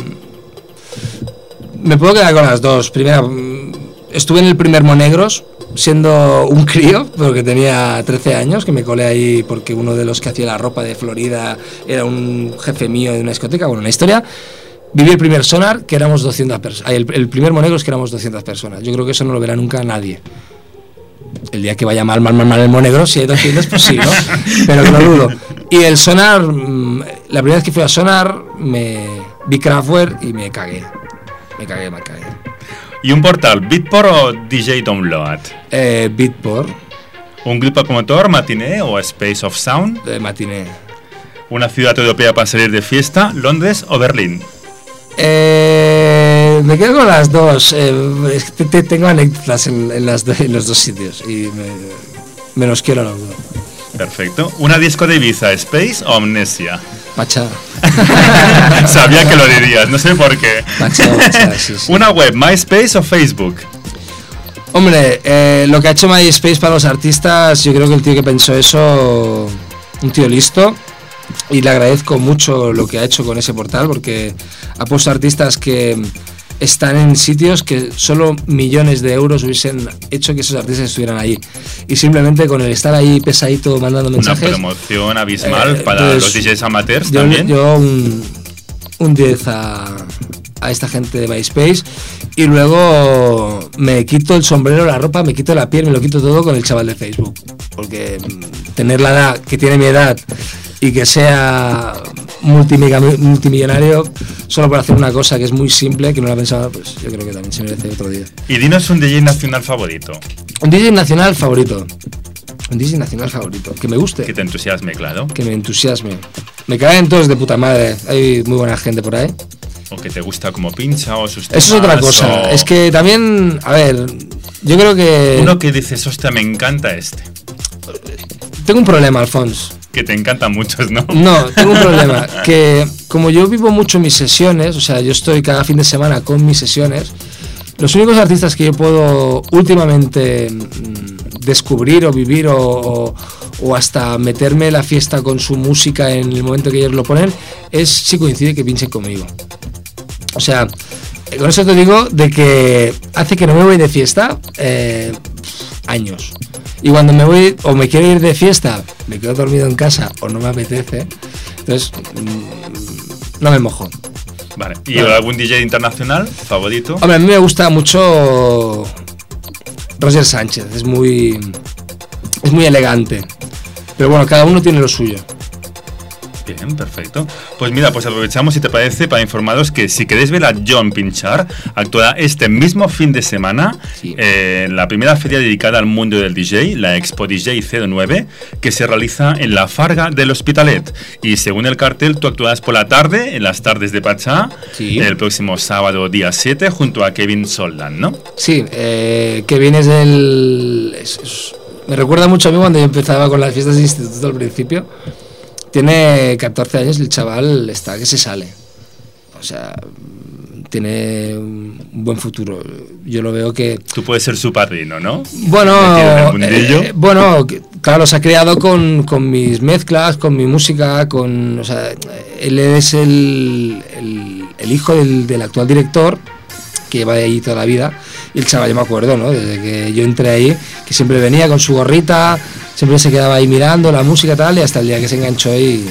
me puedo quedar con las dos. Primera, estuve en el primer Monegros siendo un crío, porque tenía trece años, que me colé ahí porque uno de los que hacía la ropa de Florida era un jefe mío de una discoteca, bueno, una historia. Viví el primer Sonar, que éramos doscientas personas, el, el primer Monegros, que éramos doscientas personas. Yo creo que eso no lo verá nunca nadie. El día que vaya mal, mal, mal, mal el Monegros, si hay doscientas, pues sí, ¿no? Pero que lo dudo. Y el Sonar, la primera vez que fui a Sonar, me vi Kraftwerk y me cagué. Me cagué, me cagué. ¿Y un portal, Beatport o D J Download? Eh, Beatport. ¿Un grupo promotor, Matiné o Space of Sound? Eh, Matiné. ¿Una ciudad europea para salir de fiesta, Londres o Berlín? Eh, me quedo con las dos. Eh, es que te, tengo anécdotas en, en, las do, en los dos sitios y me, me los quiero los dos. Perfecto. ¿Una disco de Ibiza, Space o Amnesia? Pacha. Sabía que lo dirías, no sé por qué. Pacha, pacha, sí, sí. ¿Una web, MySpace o Facebook? Hombre, eh, lo que ha hecho MySpace para los artistas, yo creo que el tío que pensó eso, un tío listo. Y le agradezco mucho lo que ha hecho con ese portal, porque ha puesto artistas que están en sitios que solo millones de euros hubiesen hecho que esos artistas estuvieran ahí. Y simplemente con el estar ahí pesadito mandando mensajes... Una promoción abismal eh, para pues, los D Js amateurs yo, también. Yo un, un diez a, a esta gente de MySpace. Y luego me quito el sombrero, la ropa, me quito la piel, me lo quito todo con el chaval de Facebook. Porque tener la edad que tiene mi edad... y que sea multimillonario solo por hacer una cosa que es muy simple, que no la pensaba, pues yo creo que también se merece otro día. Y dinos un D J nacional favorito. Un D J nacional favorito. Un D J nacional favorito. Que me guste. Que te entusiasme, claro. Que me entusiasme. Me caen todos de puta madre. Hay muy buena gente por ahí. O que te gusta como pincha o sus temas. Eso es otra cosa. O... Es que también, a ver, yo creo que... Uno que dices, hostia, me encanta este. Tengo un problema, Alfonso. Que te encantan muchos, ¿no? No, tengo un problema, que como yo vivo mucho mis sesiones, o sea, yo estoy cada fin de semana con mis sesiones, los únicos artistas que yo puedo últimamente mmm, descubrir o vivir o, o, o hasta meterme en la fiesta con su música en el momento que ellos lo ponen, es si coincide que pinchen conmigo. O sea, con eso te digo de que hace que no me voy de fiesta eh, años. Y cuando me voy o me quiero ir de fiesta, me quedo dormido en casa o no me apetece, entonces mmm, no me mojo. Vale. ¿Y vale. algún D J internacional favorito? Hombre, a mí me gusta mucho Roger Sánchez, es muy, es muy elegante. Pero bueno, cada uno tiene lo suyo. Bien, perfecto. Pues mira, pues aprovechamos, si te parece, para informaros que si queréis ver a John pinchar, actuará este mismo fin de semana sí. eh, en la primera feria dedicada al mundo del D J, la Expo D J cero nueve, que se realiza en la Farga del Hospitalet. Y según el cartel, tú actuarás por la tarde, en las tardes de Pachá, sí. el próximo sábado, día siete, junto a Kevin Soldan, ¿no? Sí, eh, Kevin es el... Es, es, me recuerda mucho a mí cuando yo empezaba con las fiestas de instituto al principio. Tiene catorce años y el chaval está que se sale. O sea, tiene un buen futuro. Yo lo veo que... Tú puedes ser su padrino, ¿no? Bueno, eh, bueno, claro, se ha creado con, con mis mezclas, con mi música, con... O sea, él es el, el, el hijo del, del actual director, que lleva ahí toda la vida. Y el chaval, yo me acuerdo, ¿no? Desde que yo entré ahí, que siempre venía con su gorrita... Siempre se quedaba ahí mirando la música y tal, y hasta el día que se enganchó y, y,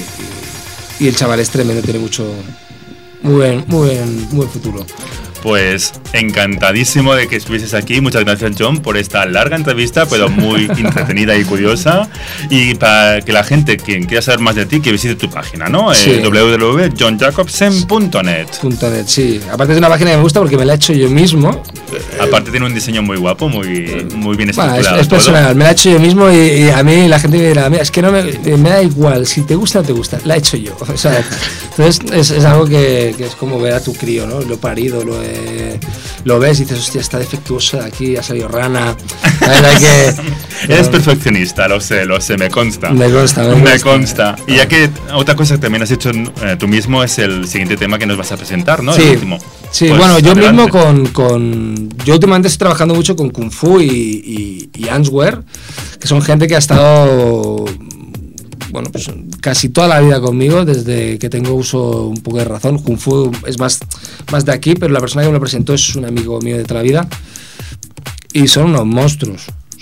y el chaval es tremendo, tiene mucho, muy buen, muy buen, muy buen futuro. Pues encantadísimo de que estuvieses aquí. Muchas gracias, John, por esta larga entrevista, pero muy entretenida y curiosa. Y para que la gente, quien quiera saber más de ti, que visite tu página, ¿no? Sí. Eh, w w w punto john jacobsen punto net. .net, sí. Aparte es una página que me gusta porque me la he hecho yo mismo. Aparte tiene un diseño muy guapo, muy, muy bien estructurado. Bueno, es, es personal, me la he hecho yo mismo y, y a mí la gente me dirá, mira, es que no me, me da igual, si te gusta o no te gusta, la he hecho yo. O sea, entonces es, es algo que, que es como ver a tu crío, ¿no? Lo parido, lo he, lo ves y dices, hostia, está defectuoso de aquí, ha salido rana. Hay que, Eres no, perfeccionista, lo sé, lo sé, me consta. Me consta, me, me consta. consta. Y ya que otra cosa que también has hecho eh, tú mismo es el siguiente tema que nos vas a presentar, ¿no? Sí, el último. Sí, pues, bueno, yo adelante. mismo con, con... Yo últimamente estoy trabajando mucho con Kung Fu y, y, y Answer, que son gente que ha estado... Bueno, pues casi toda la vida conmigo, desde que tengo uso un poco de razón. Kung Fu es más, más de aquí, pero la persona que me lo presentó es un amigo mío de toda la vida. Y son unos monstruos. O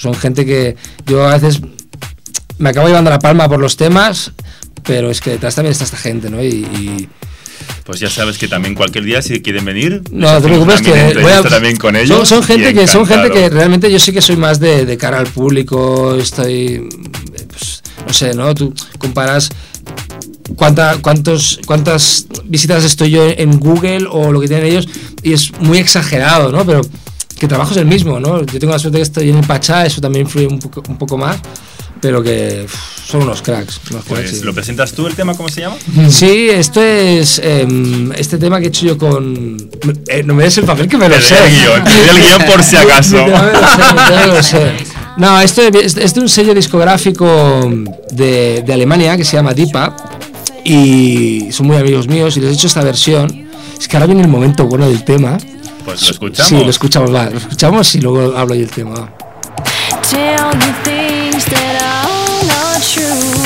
son gente que yo a veces me acabo llevando la palma por los temas, pero es que detrás también está esta gente, ¿no? Y, y pues ya sabes que también cualquier día si quieren venir, no te preocupes que voy a, también con ellos. Son, son gente que son gente que realmente yo sí que soy más de, de cara al público, estoy pues, no sé, ¿no? Tú comparas cuánta, cuántos cuántas visitas estoy yo en Google o lo que tienen ellos y es muy exagerado, ¿no? Pero que el trabajo es el mismo, ¿no? Yo tengo la suerte de que estoy en el Pachá, eso también influye un poco, un poco más. Pero que uf, son unos cracks. Unos pues, cracks sí. ¿Lo presentas tú el tema? ¿Cómo se llama? Sí, esto es eh, este tema que he hecho yo con... Eh, no me des el papel que me lo te sé. El guión, te el guión por si acaso. No me lo sé, no me lo sé. No, esto es, es de un sello discográfico de, de Alemania que se llama Deepa y son muy amigos míos y les he hecho esta versión. Es que ahora viene el momento bueno del tema. Pues lo escuchamos. Sí, lo escuchamos, va, lo escuchamos y luego hablo yo del tema. Tell me things that are not true.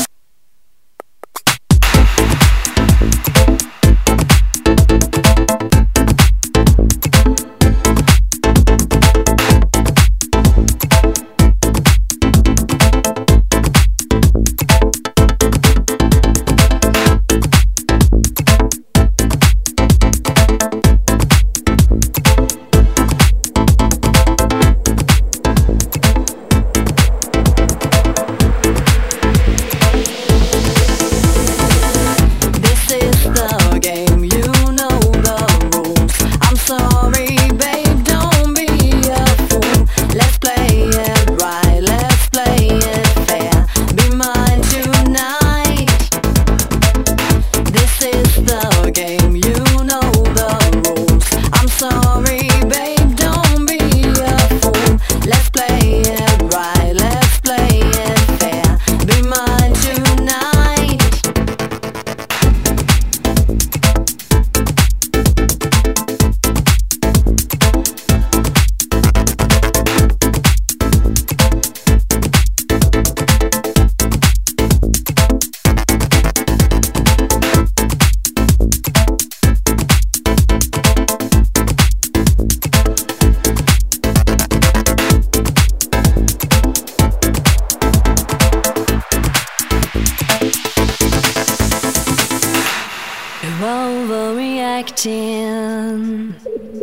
Overreacting.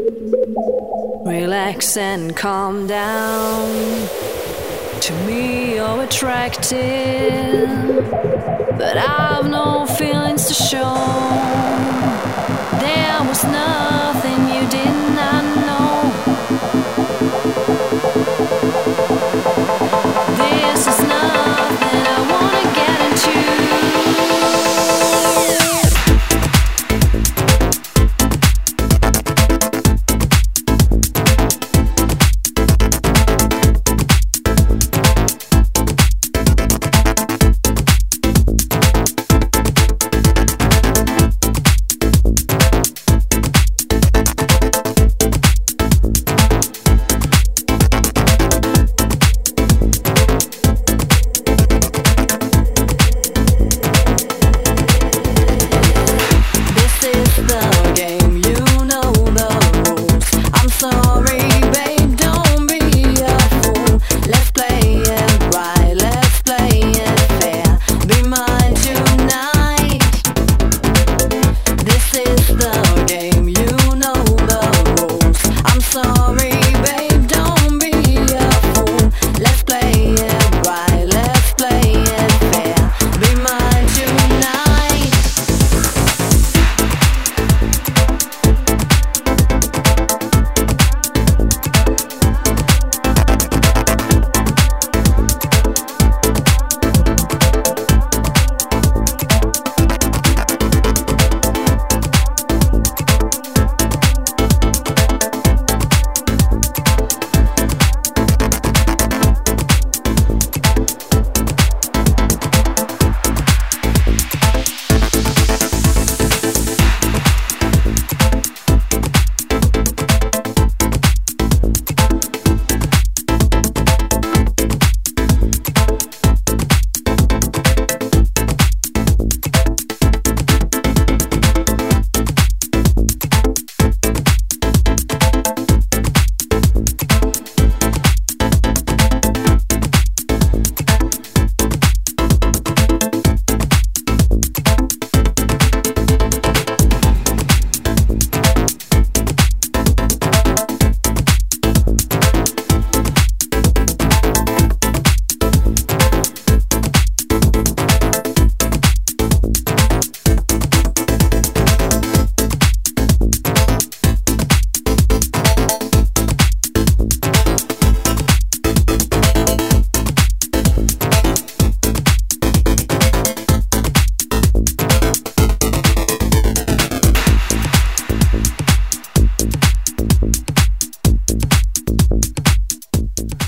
Relax and calm down. To me you're attractive, but I've no feelings to show. There was nothing you did not know. This is nothing I wanna get into.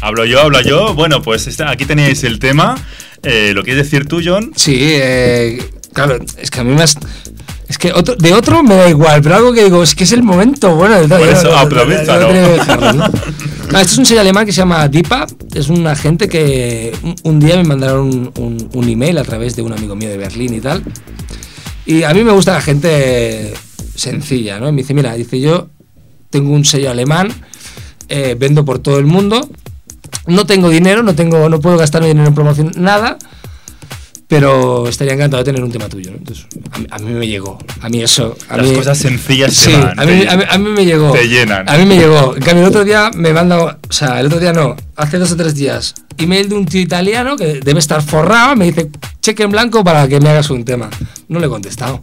Hablo yo, hablo yo. Bueno, pues esta, aquí tenéis el tema. Eh, ¿Lo quieres decir tú, John? Sí, eh, claro, es que a mí me has... Es que otro, de otro me da igual, pero algo que digo, es que es el momento bueno de todo. Por yo eso, no- no- aprovéchalo. no- no tengo que dejarlo, ¿no? Ah, esto es un sello alemán que se llama Dipa. Es una gente que un, un día me mandaron un, un, un email a través de un amigo mío de Berlín y tal. Y a mí me gusta la gente sencilla, ¿no? Y me dice, mira, dice, yo tengo un sello alemán, eh, vendo por todo el mundo, no tengo dinero, no tengo, no puedo gastar mi dinero en promoción, nada, pero estaría encantado de tener un tema tuyo, ¿no? Entonces, a mí, a mí me llegó, a mí eso... A Las mí, cosas sencillas sí, se van. a mí, te- a, mí, a mí me llegó. te llenan. A mí me llegó. En cambio, el otro día me manda, o sea, el otro día no, hace dos o tres días, email de un tío italiano que debe estar forrado, me dice, cheque en blanco para que me hagas un tema. No le he contestado.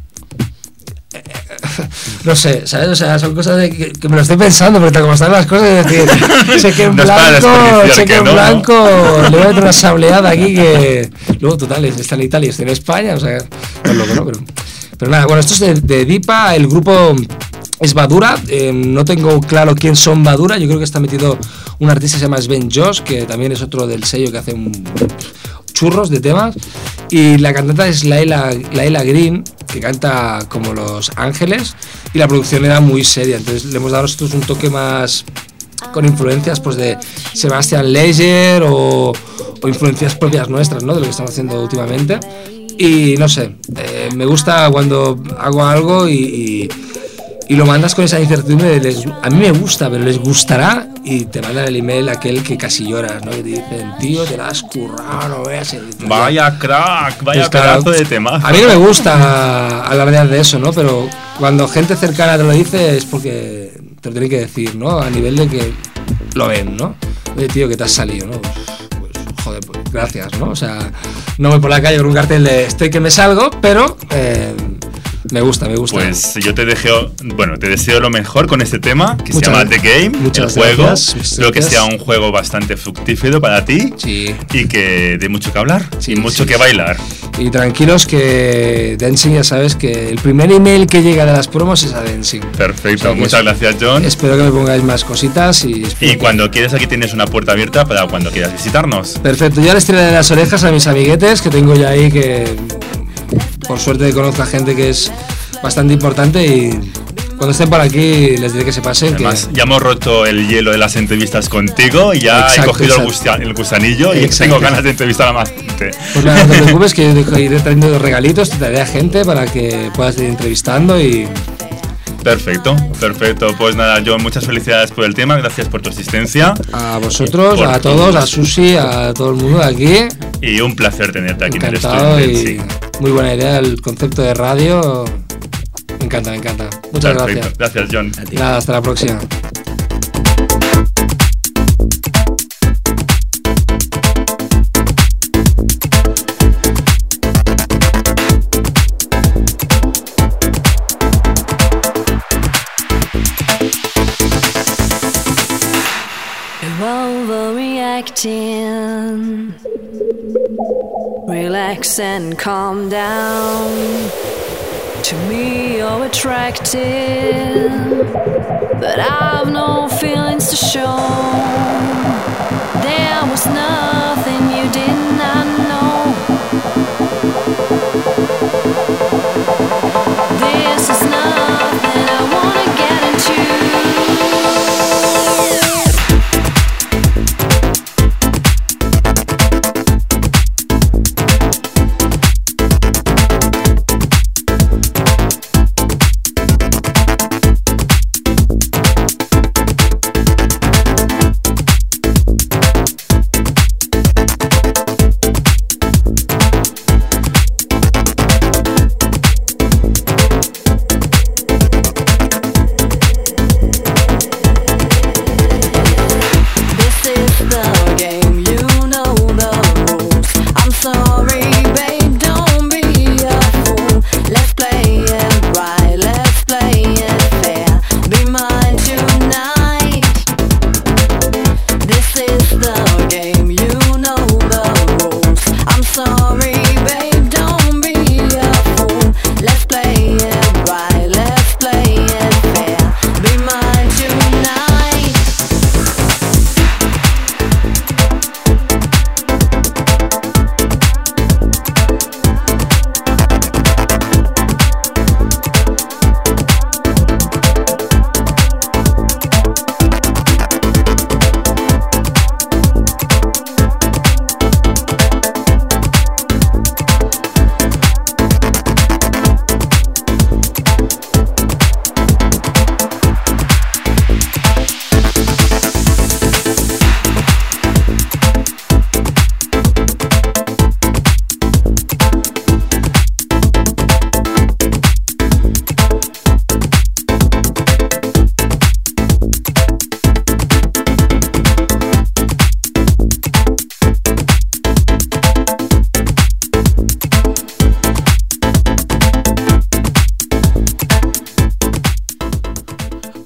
No sé, ¿sabes? O sea, son cosas de que, que me lo estoy pensando, pero tal como están las cosas, es decir, cheque en No es para blanco, desperdiciar, cheque que en no, ¿no? blanco, le voy a meter una sableada aquí que. Luego, total, está en Italia, está en España, o sea, es loco, ¿no? Pero, pero nada, bueno, esto es de, de Dipa, el grupo es Badura, eh, no tengo claro quién son Badura, yo creo que está metido un artista que se llama Sven Josh, que también es otro del sello que hace un churros de temas, y la cantante es Laila, Laila Green, que canta como Los Ángeles, y la producción era muy seria, entonces le hemos dado nosotros un toque más con influencias pues de Sebastian Leger o, o influencias propias nuestras, ¿no? De lo que estamos haciendo últimamente, y no sé, eh, me gusta cuando hago algo y, y y lo mandas con esa incertidumbre de les, a mí me gusta, pero les gustará, y te mandan el email aquel que casi lloras, ¿no? Que te dicen, tío, te la has currado, no veas. Vaya crack, vaya Pues claro, pedazo de tema. a mí no me gusta alardear de eso, ¿no? Pero cuando gente cercana te lo dice es porque te lo tienen que decir, ¿no? A nivel de que lo ven, ¿no? Oye, tío, que te has salido, ¿no? Pues, pues, joder, pues gracias, ¿no? O sea, no voy por la calle con un cartel de estoy que me salgo, pero eh, me gusta, me gusta. Pues yo te deseo, bueno, te deseo lo mejor con este tema que Muchas se llama The gracias. Game, Muchas el juego. gracias, muchas Espero que gracias. sea un juego bastante fructífero para ti Sí. y que dé mucho que hablar Sí, y mucho sí, que sí. bailar. Y tranquilos que Dancing, ya sabes que el primer email que llega de las promos es a Dancing. Perfecto, O sea que muchas es- gracias, John. Espero que me pongáis más cositas y... espero Y que- cuando quieres, aquí tienes una puerta abierta para cuando quieras visitarnos. Perfecto, yo les tiraré de las orejas a mis amiguetes que tengo ya ahí, que por suerte conozco a gente que es bastante importante, y cuando estén por aquí les diré que se pasen. Además, que... ya hemos roto el hielo de las entrevistas contigo y ya Exacto, he cogido el, exacto. gusta- el gusanillo y Exacto. tengo ganas de entrevistar a más gente. Pues nada, no te preocupes, que yo iré trayendo regalitos, te traeré a gente para que puedas ir entrevistando y... Perfecto, perfecto. Pues nada, John, muchas felicidades por el tema, gracias por tu asistencia A vosotros, Por a todo. todos, a Susi, a todo el mundo de aquí. y un placer tenerte aquí Encantado en el y estudio. Sí. muy buena idea el concepto de radio. Me encanta, me encanta. Muchas Perfecto. gracias. Gracias, John. Nada, hasta la próxima. Overreacting. Relax and calm down. To me, you're attractive, but I've no feelings to show. There was nothing you did not know. This is nothing I wanna get into.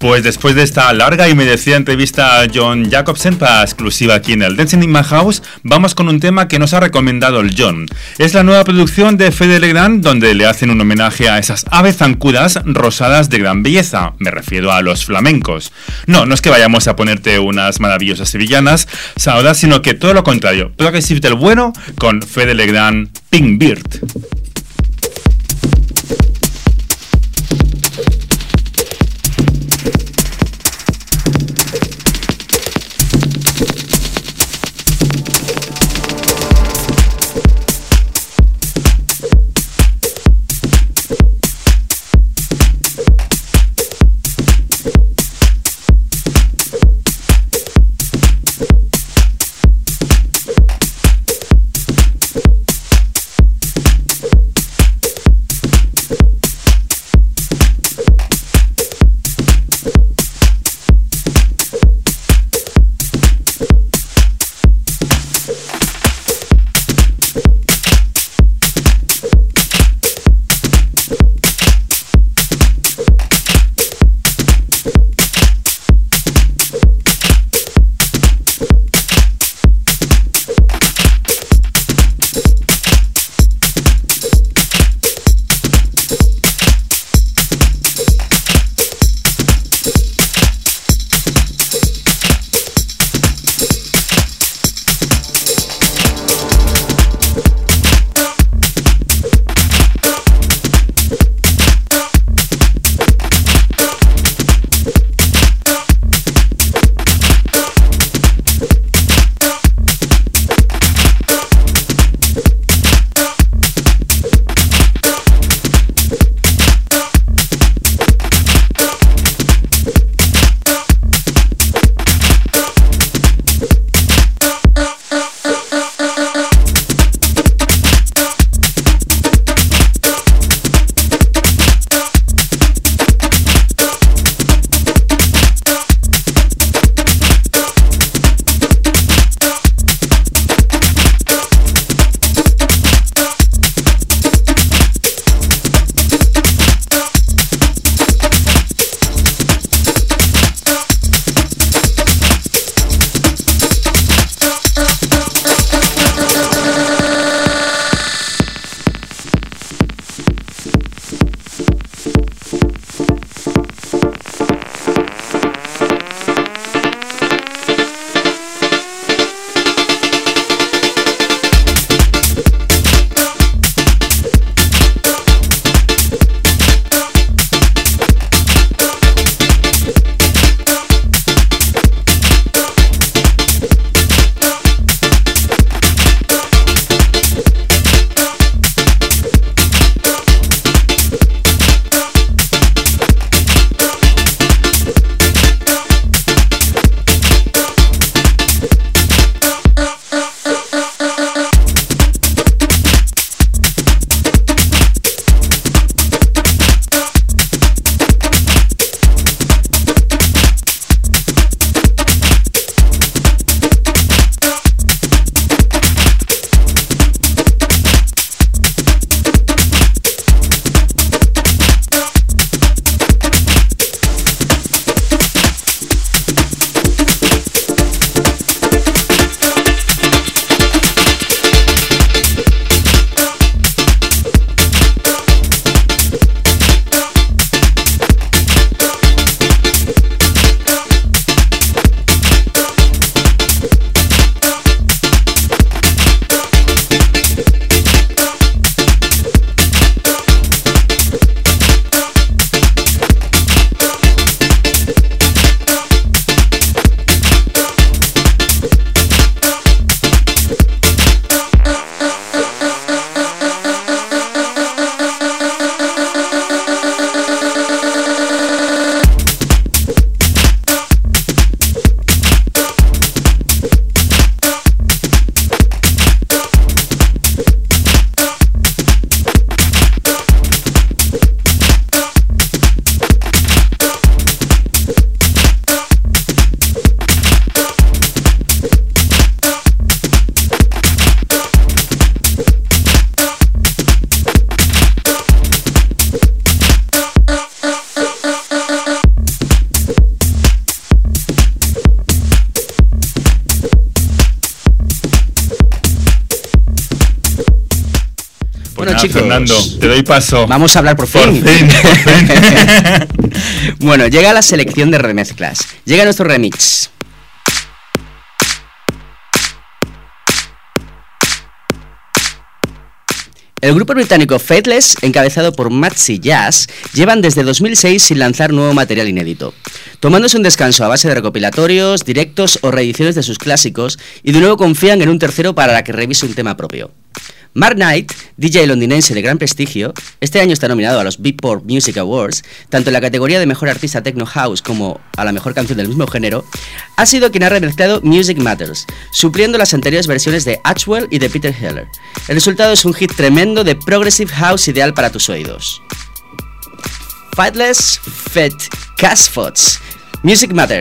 Pues después de esta larga y merecida entrevista a John Jacobsen para exclusiva aquí en el Dancing in My House, vamos con un tema que nos ha recomendado el John. Es la nueva producción de Fede Legrand, donde le hacen un homenaje a esas aves zancudas rosadas de gran belleza. Me refiero a los flamencos. No, no es que vayamos a ponerte unas maravillosas sevillanas, ahora, sino que todo lo contrario. Progressive del bueno con Fede Legrand, Pink Bird. We'll be right back. Venga, chicos. Fernando, te doy paso. Vamos a hablar por Por fin. fin, por fin. Bueno, llega la selección de remezclas. Llega nuestro remix. El grupo británico Faithless, encabezado por Maxi Jazz, llevan desde dos mil seis sin lanzar nuevo material inédito, tomándose un descanso a base de recopilatorios, directos o reediciones de sus clásicos, y de nuevo confían en un tercero para la que revise un tema propio. Mark Knight, D J londinense de gran prestigio, este año está nominado a los Beatport Music Awards, tanto en la categoría de Mejor Artista Techno House como a la Mejor Canción del mismo género, ha sido quien ha remezclado Music Matters, supliendo las anteriores versiones de Ashwell y de Peter Heller. El resultado es un hit tremendo de Progressive House ideal para tus oídos. Faithless, Fet, Casfots, Music Matter.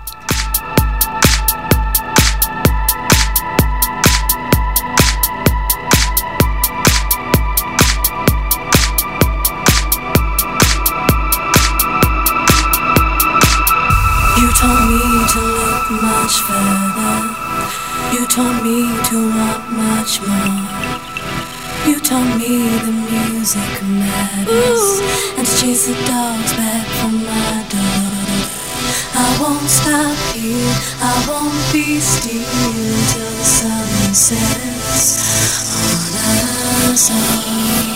You told me to look much further. You told me to want much more. You told me the music matters. Ooh. And to chase the dogs back from my door. I won't stop here, I won't be still till the sun sets on us all.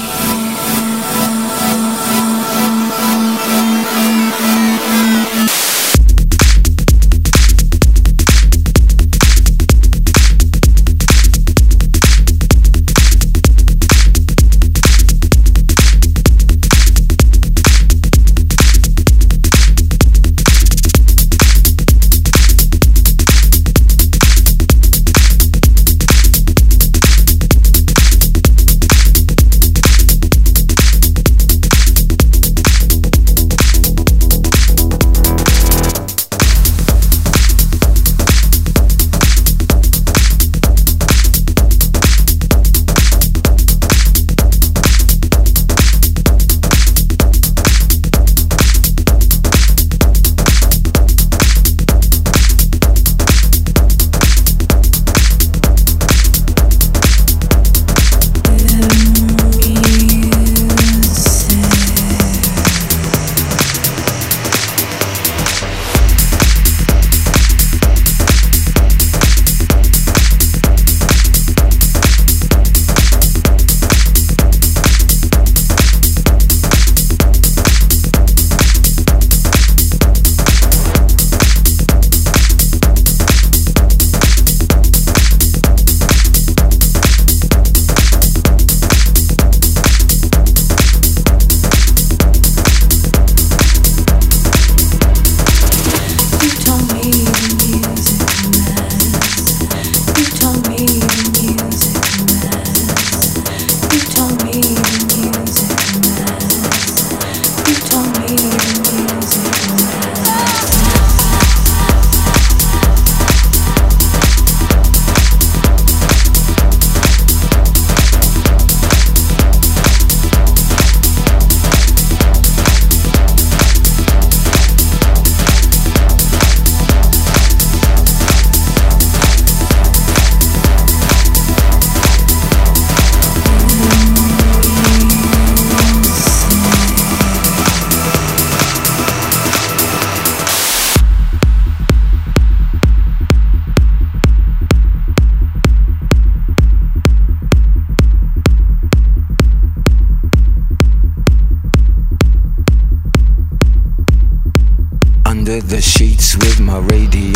Under the sheets with my radio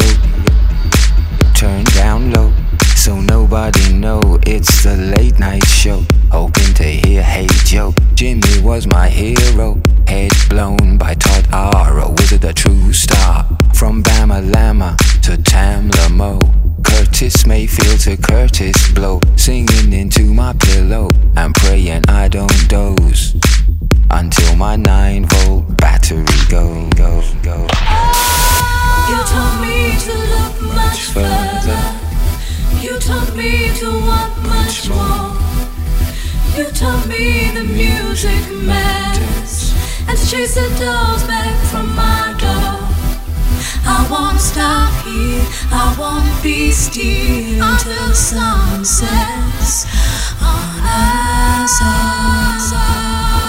turned down low, so nobody know it's the late night show. Hoping to hear Hey Joe. Jimmy was my hero, head blown by Todd R. A wizard, a true star. From Bama Lama to Tamla Curtis Mayfield to Curtis Blow, singing into my pillow and praying I don't doze until my nine volt battery go, go, go. You told me to look much further. You told me to want much more. You told me the music matters, and to chase the dogs back from my door. I won't stop here, me. I won't be still until the sun sets on us all.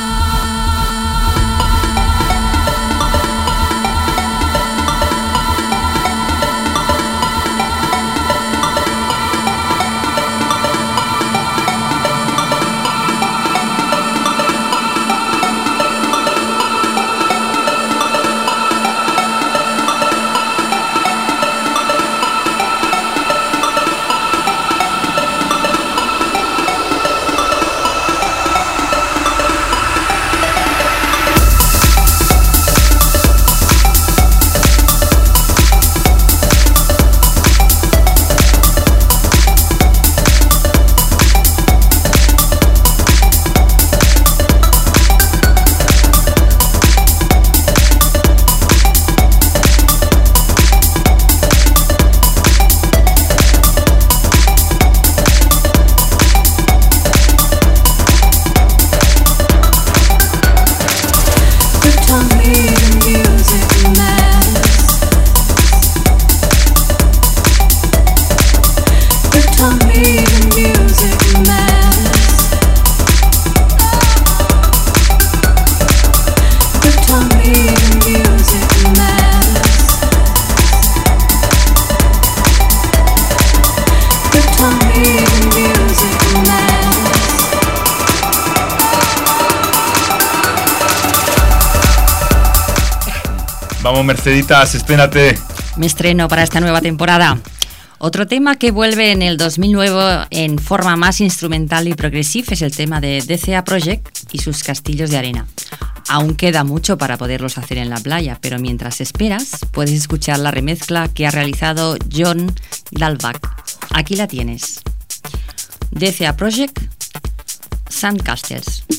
Vamos, Merceditas, estrénate. Me estreno para esta nueva temporada. Otro tema que vuelve en el dos mil nueve en forma más instrumental y progresiva es el tema de D C A Project y sus castillos de arena. Aún queda mucho para poderlos hacer en la playa, pero mientras esperas puedes escuchar la remezcla que ha realizado John Dalbach. Aquí la tienes. D C A Project, Sandcastles.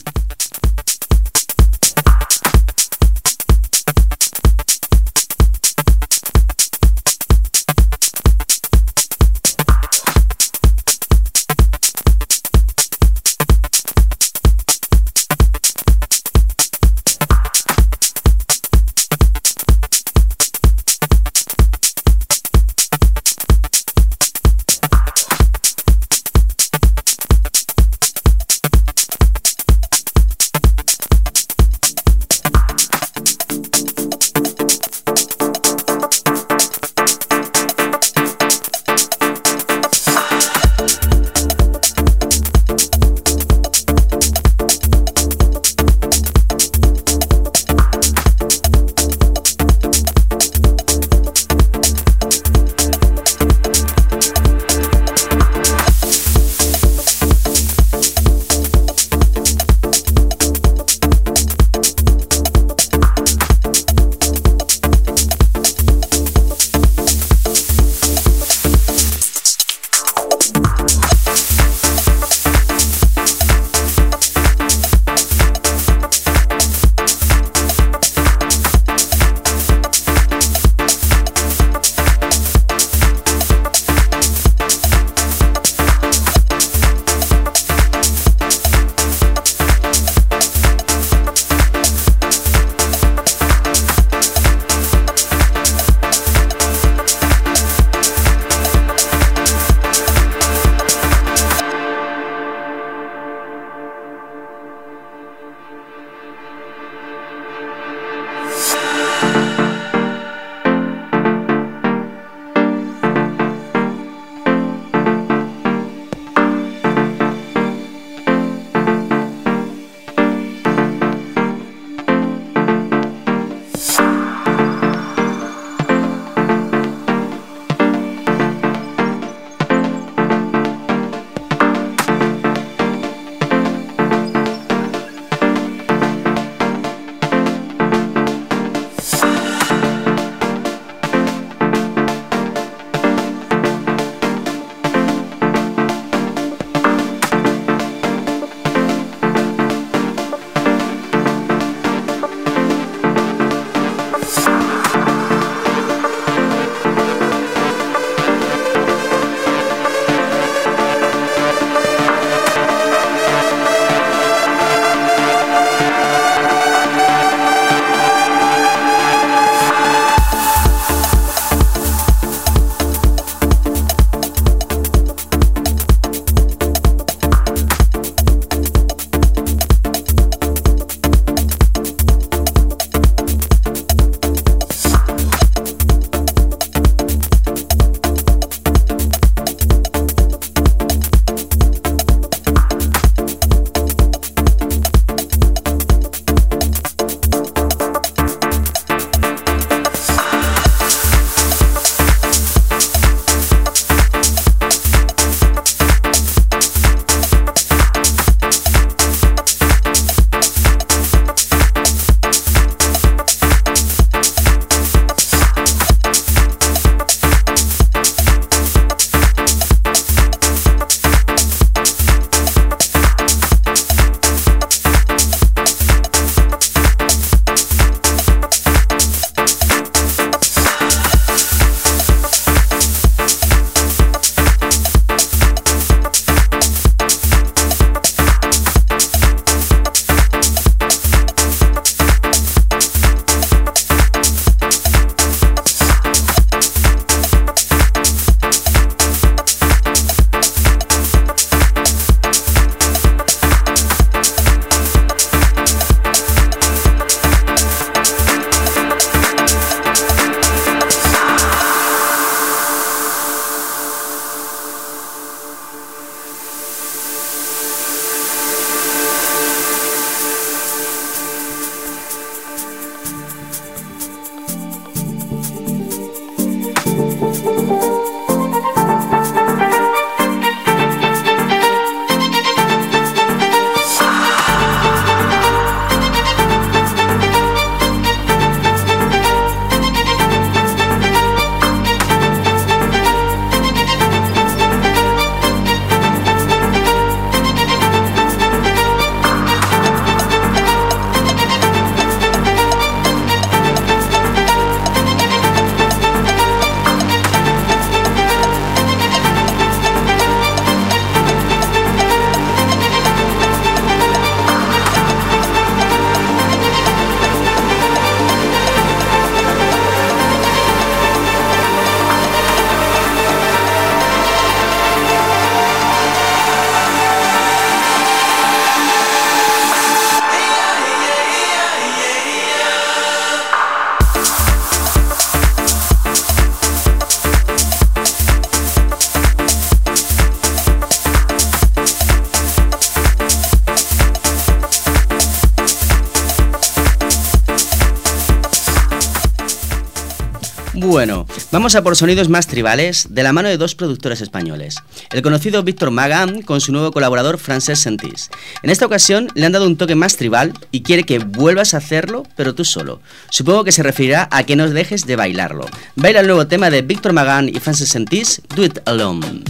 Bueno, vamos a por sonidos más tribales de la mano de dos productores españoles. El conocido Víctor Magán con su nuevo colaborador Francesc Sentís. En esta ocasión le han dado un toque más tribal y quiere que vuelvas a hacerlo, pero tú solo. Supongo que se referirá a que no dejes de bailarlo. Baila el nuevo tema de Víctor Magán y Francesc Sentís, Do It Alone.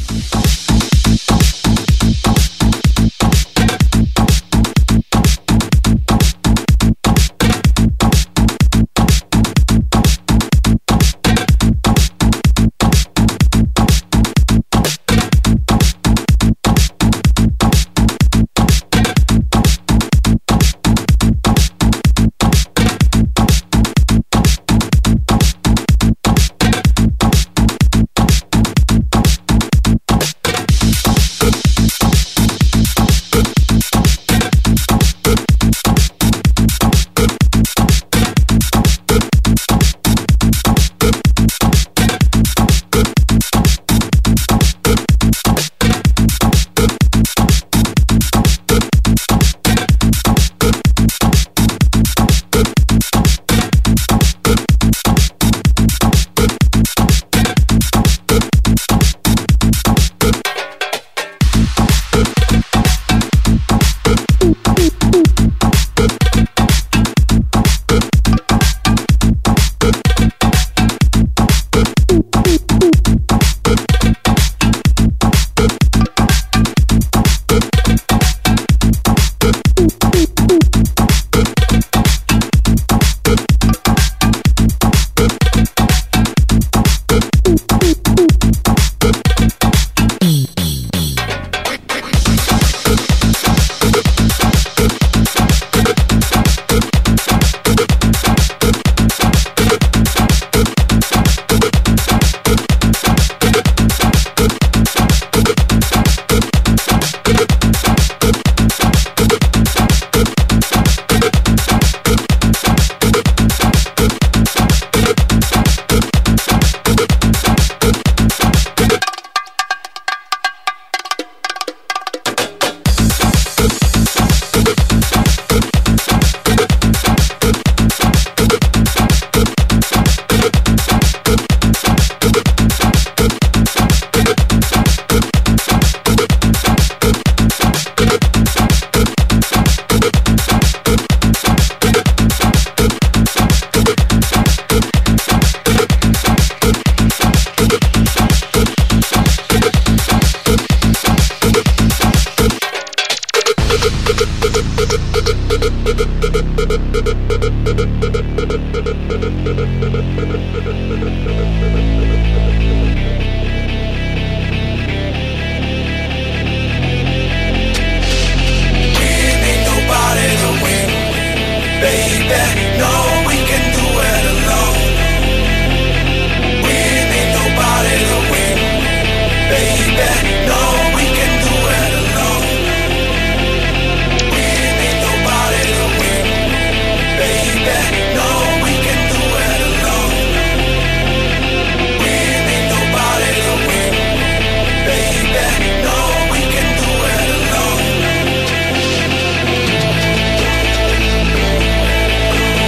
Baby,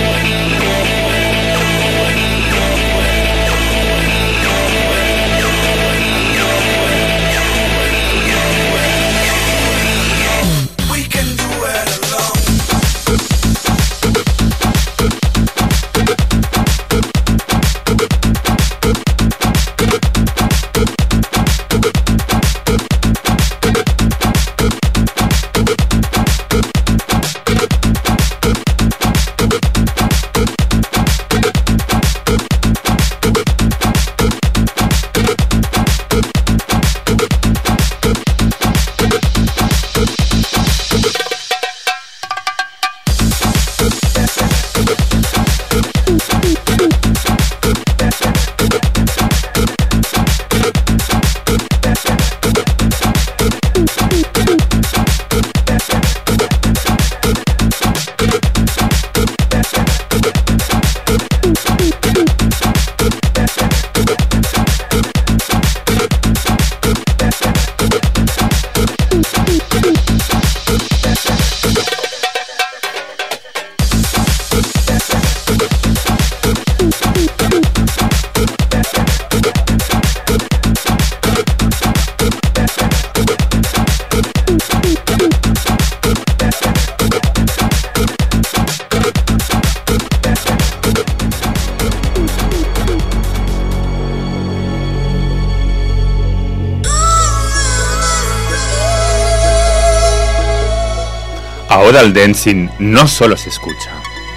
Ahora el dancing no solo se escucha,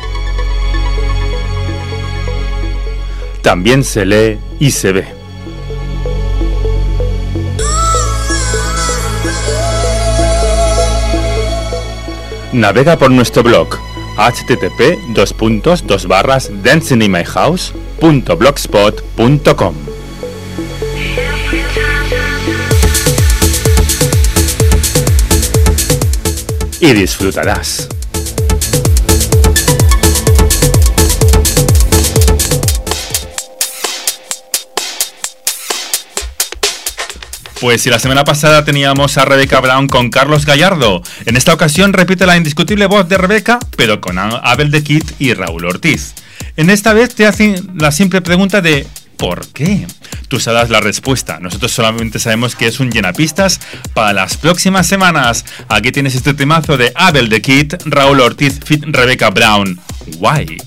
también se lee y se ve. Navega por nuestro blog http dos puntos dos barras dancinginmyhouse punto blogspot punto com y disfrutarás. Pues si la semana pasada teníamos a Rebecca Brown con Carlos Gallardo, en esta ocasión repite la indiscutible voz de Rebecca, pero con Abel the Kid y Raúl Ortiz. En esta vez te hacen la simple pregunta de ¿por qué? Tú sabrás la respuesta, nosotros solamente sabemos que es un llenapistas para las próximas semanas. Aquí tienes este temazo de Abel the Kid, Raúl Ortiz feat. Rebecca Brown. Why?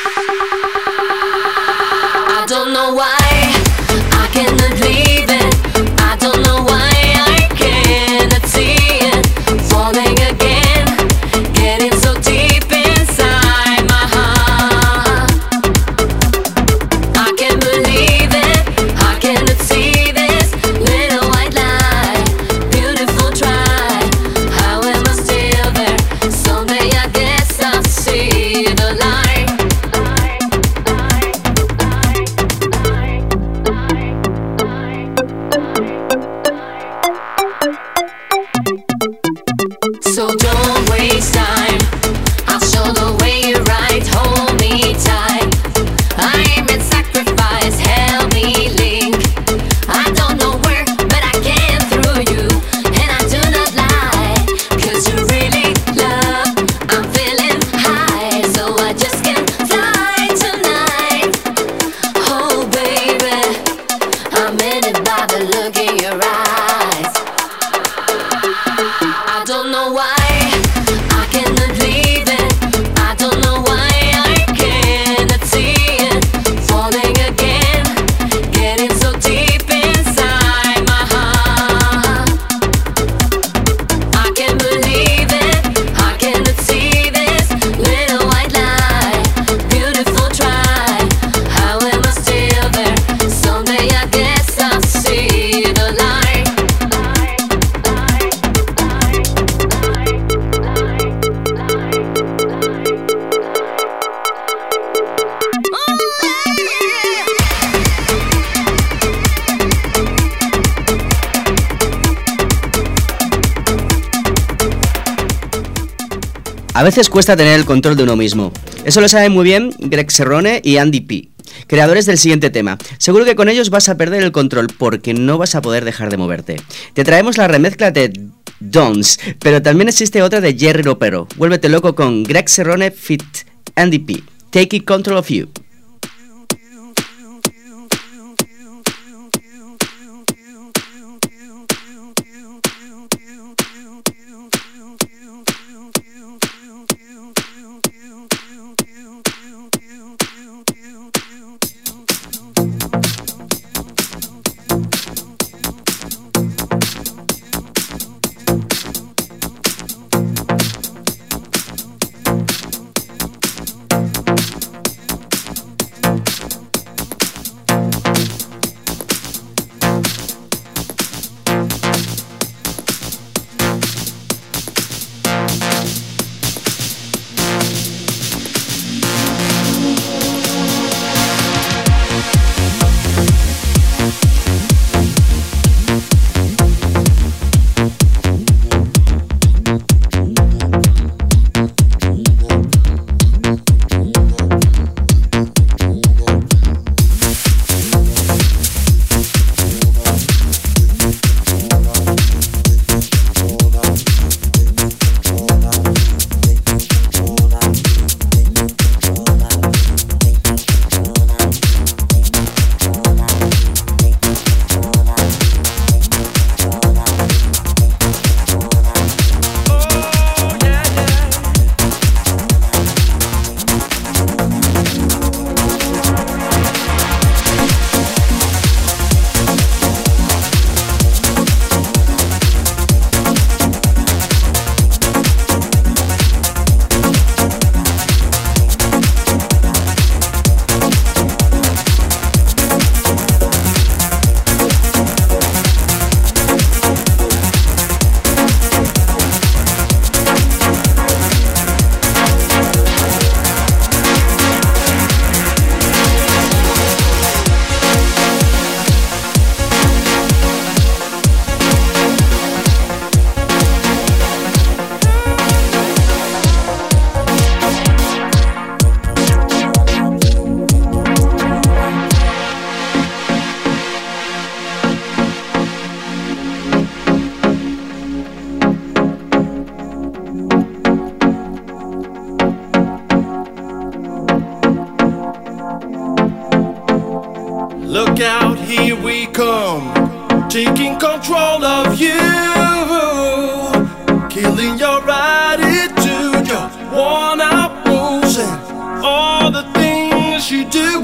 Don't know why I cannot leave it. waste time. I'll show the way you're right, hold me tight. I'm in sacrifice, help me link. I don't know where, but I can through you. And I do not lie, cause you really love. I'm feeling high, so I just can't fly tonight. Oh baby, I'm in it by the look in your eyes. I don't know why I cannot leave it. I don't know why I cannot see it. Falling again, getting so deep inside my heart. I can't believe it, I cannot see this little white lie. Beautiful try, how am I still there? Someday I guess I'll see the light. A veces cuesta tener el control de uno mismo. Eso lo saben muy bien Greg Serrone y Andy P, creadores del siguiente tema. Seguro que con ellos vas a perder el control porque no vas a poder dejar de moverte. Te traemos la remezcla de Dons, pero también existe otra de Jerry Ropero. Vuélvete loco con Greg Serrone feat. Andy P. Take it control of you. Look out, here we come, taking control of you, killing your attitude, your worn-out moves, and all the things you do.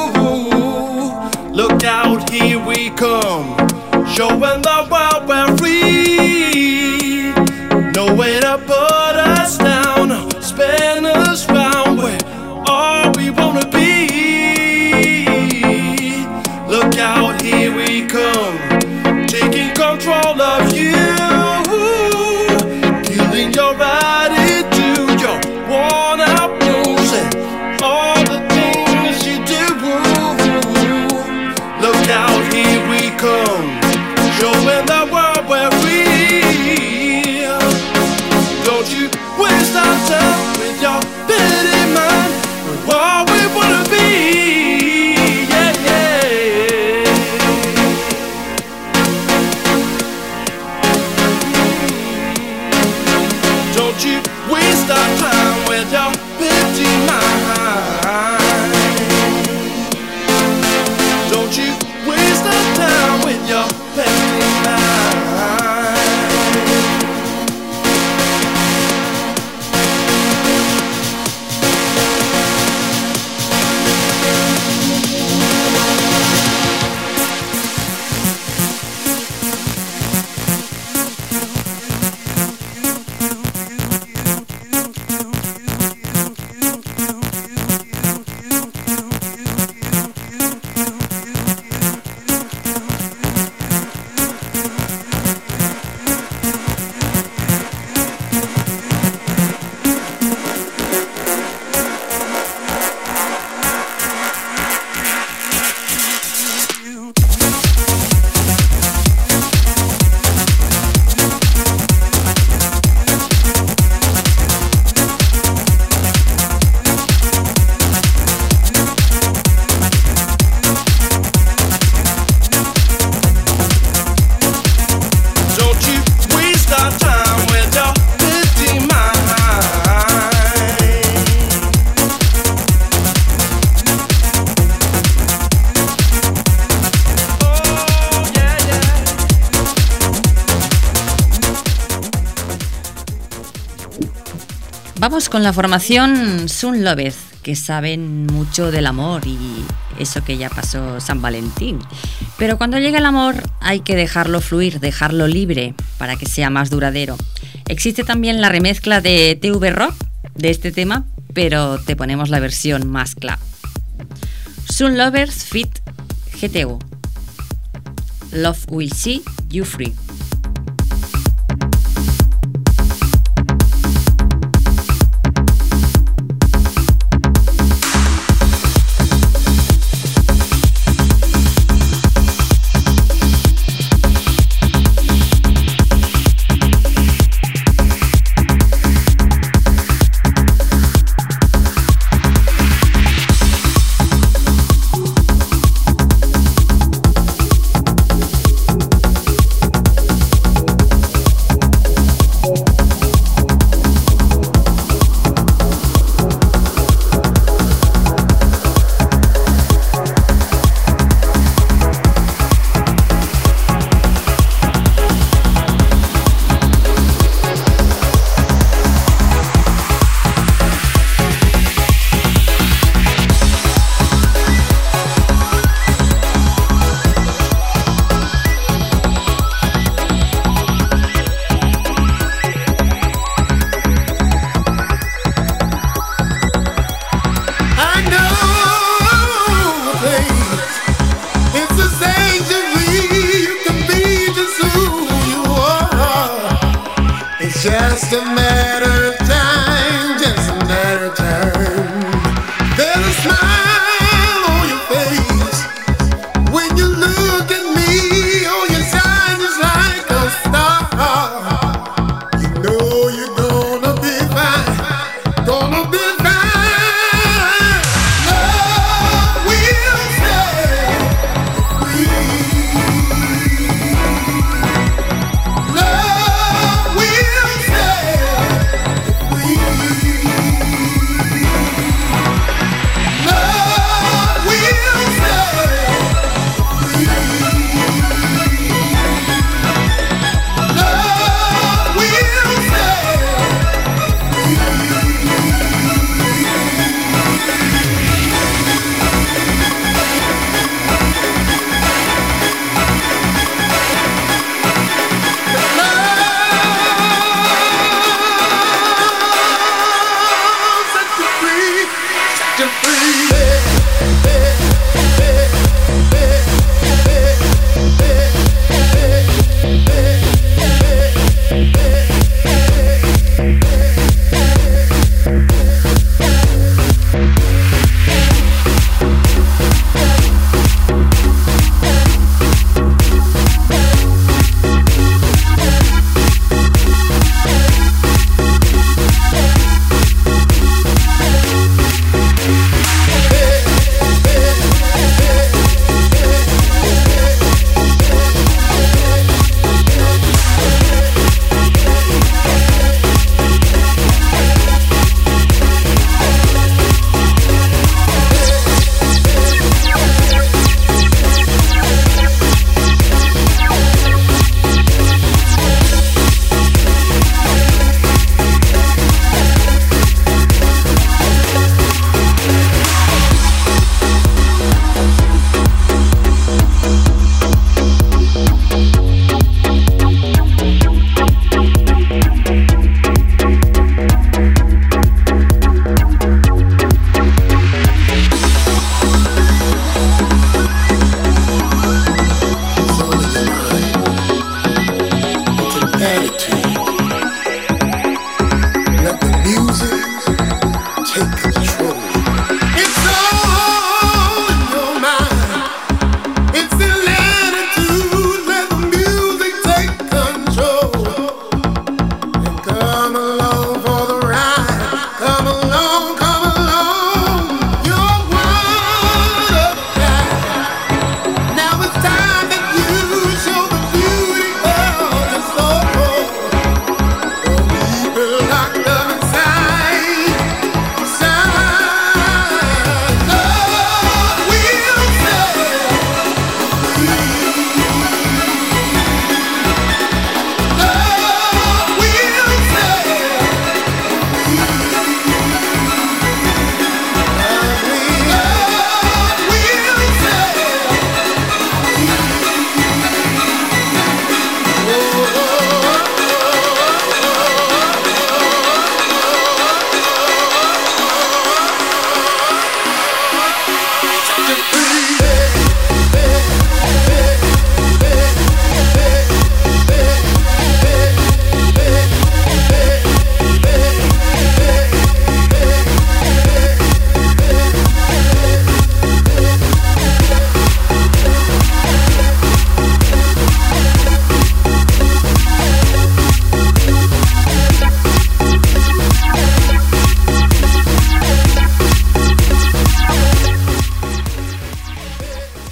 Look out, here we come, showing the world we're free. No way to put us down, spin us round, we're all we wanna be. Look out, here we come, taking control of you, killing your attitude. waste our time with your pity mind. We're all we wanna be, yeah, yeah. Don't you waste our time with your pity mind. Don't you waste our time with your pity mind. Vamos con la formación Sun Lovers, que saben mucho del amor y eso que ya pasó San Valentín. Pero cuando llega el amor hay que dejarlo fluir, dejarlo libre para que sea más duradero. Existe también la remezcla de T V Rock de este tema, pero te ponemos la versión más club. Sun Lovers feat. G T O. Love Will See You Free.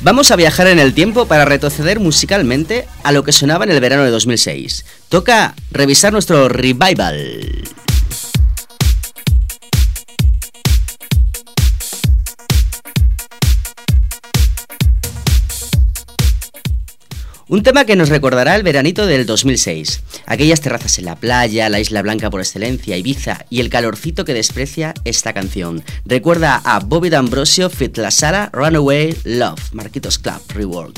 Vamos a viajar en el tiempo para retroceder musicalmente a lo que sonaba en el verano de dos mil seis. Toca revisar nuestro revival. Un tema que nos recordará el veranito del dos mil seis. Aquellas terrazas en la playa, la Isla Blanca por excelencia, Ibiza y el calorcito que desprecia esta canción. Recuerda a Bobby D'Ambrosio feat. La Sara, Runaway Love, Marquitos Club Rework.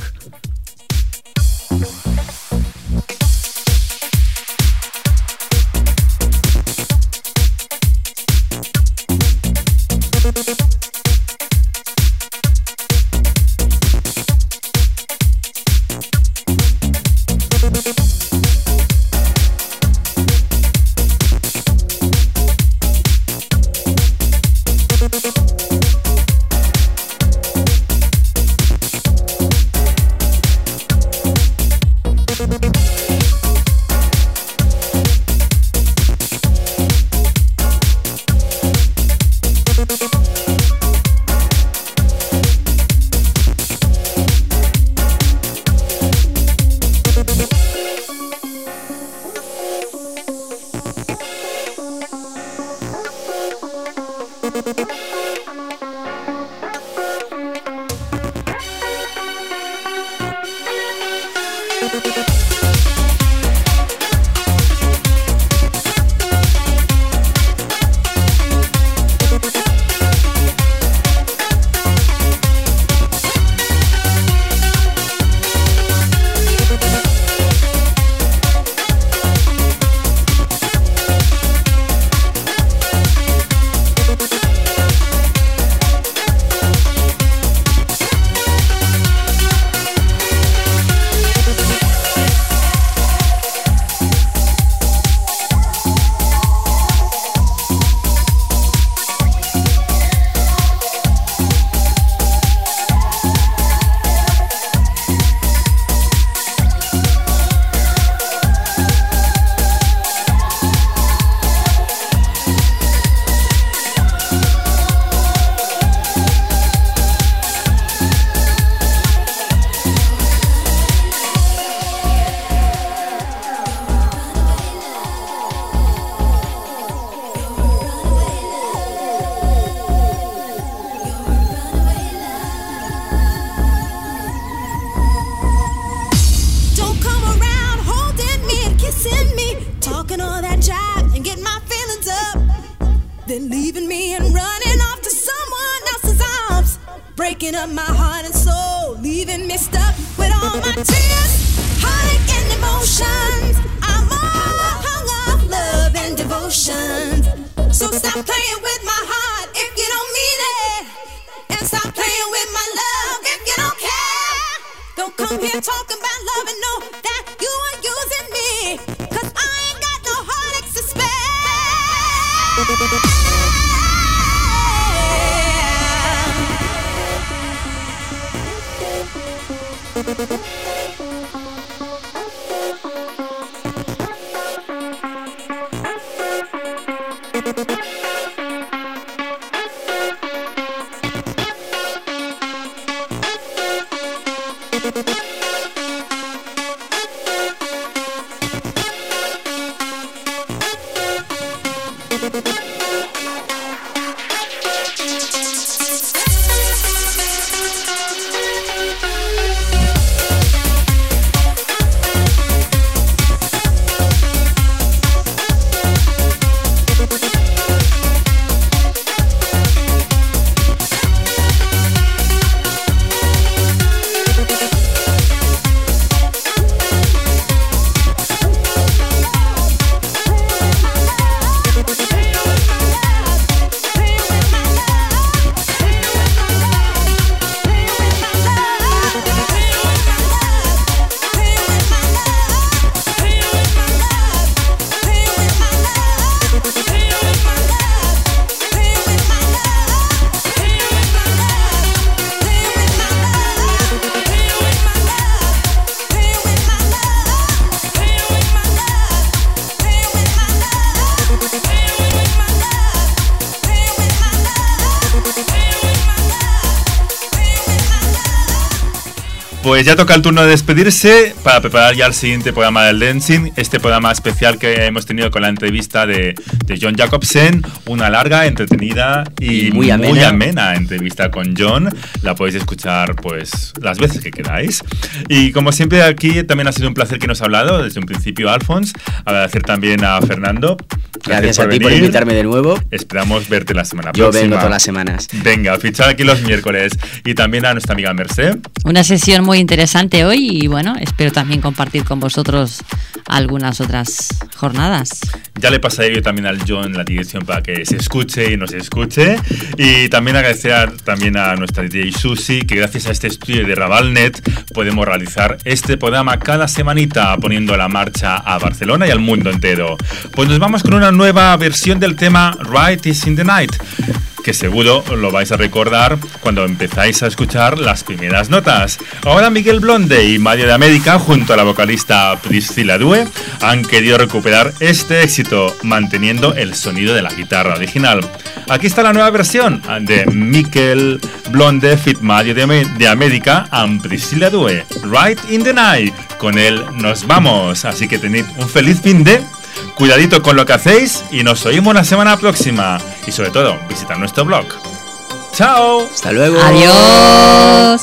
Pues ya toca el turno de despedirse para preparar ya el siguiente programa del Dancing, este programa especial que hemos tenido con la entrevista de, de John Jacobsen, una larga, entretenida y, Y muy amena. muy amena entrevista con John. La podéis escuchar pues las veces que queráis. Y como siempre aquí también ha sido un placer que nos ha hablado desde un principio Alphonse. Agradecer también a Fernando. Gracias a ti por invitarme de nuevo. Esperamos verte la semana Yo próxima. vengo todas las semanas. Venga, fichar aquí los miércoles. Y también a nuestra amiga Merced. Una sesión muy interesante hoy y bueno, espero también compartir con vosotros algunas otras jornadas. Ya le pasaré yo también al John la dirección para que se escuche y nos escuche. Y también agradecer a, también a nuestra D J Susi, que gracias a este estudio de Ravalnet podemos realizar este programa cada semanita poniendo la marcha a Barcelona y al mundo entero. Pues nos vamos con una nueva versión del tema Right is in the Night, que seguro lo vais a recordar cuando empezáis a escuchar las primeras notas. Ahora Miguel Blonde y Mario de América, junto a la vocalista Priscilla Due, han querido recuperar este éxito, manteniendo el sonido de la guitarra original. Aquí está la nueva versión de Miguel Blonde fit Mario de, Am- de América and Priscilla Due, Right in the Night. Con él nos vamos, así que tened un feliz fin de... Cuidadito con lo que hacéis y nos oímos la semana próxima. Y sobre todo, visitad nuestro blog. ¡Chao! Hasta luego. Adiós.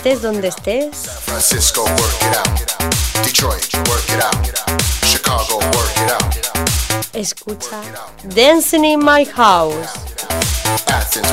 estés donde estés. San Francisco, work it out. Detroit, work it out. Chicago, work it out. Escucha Dancing in My House. Athens,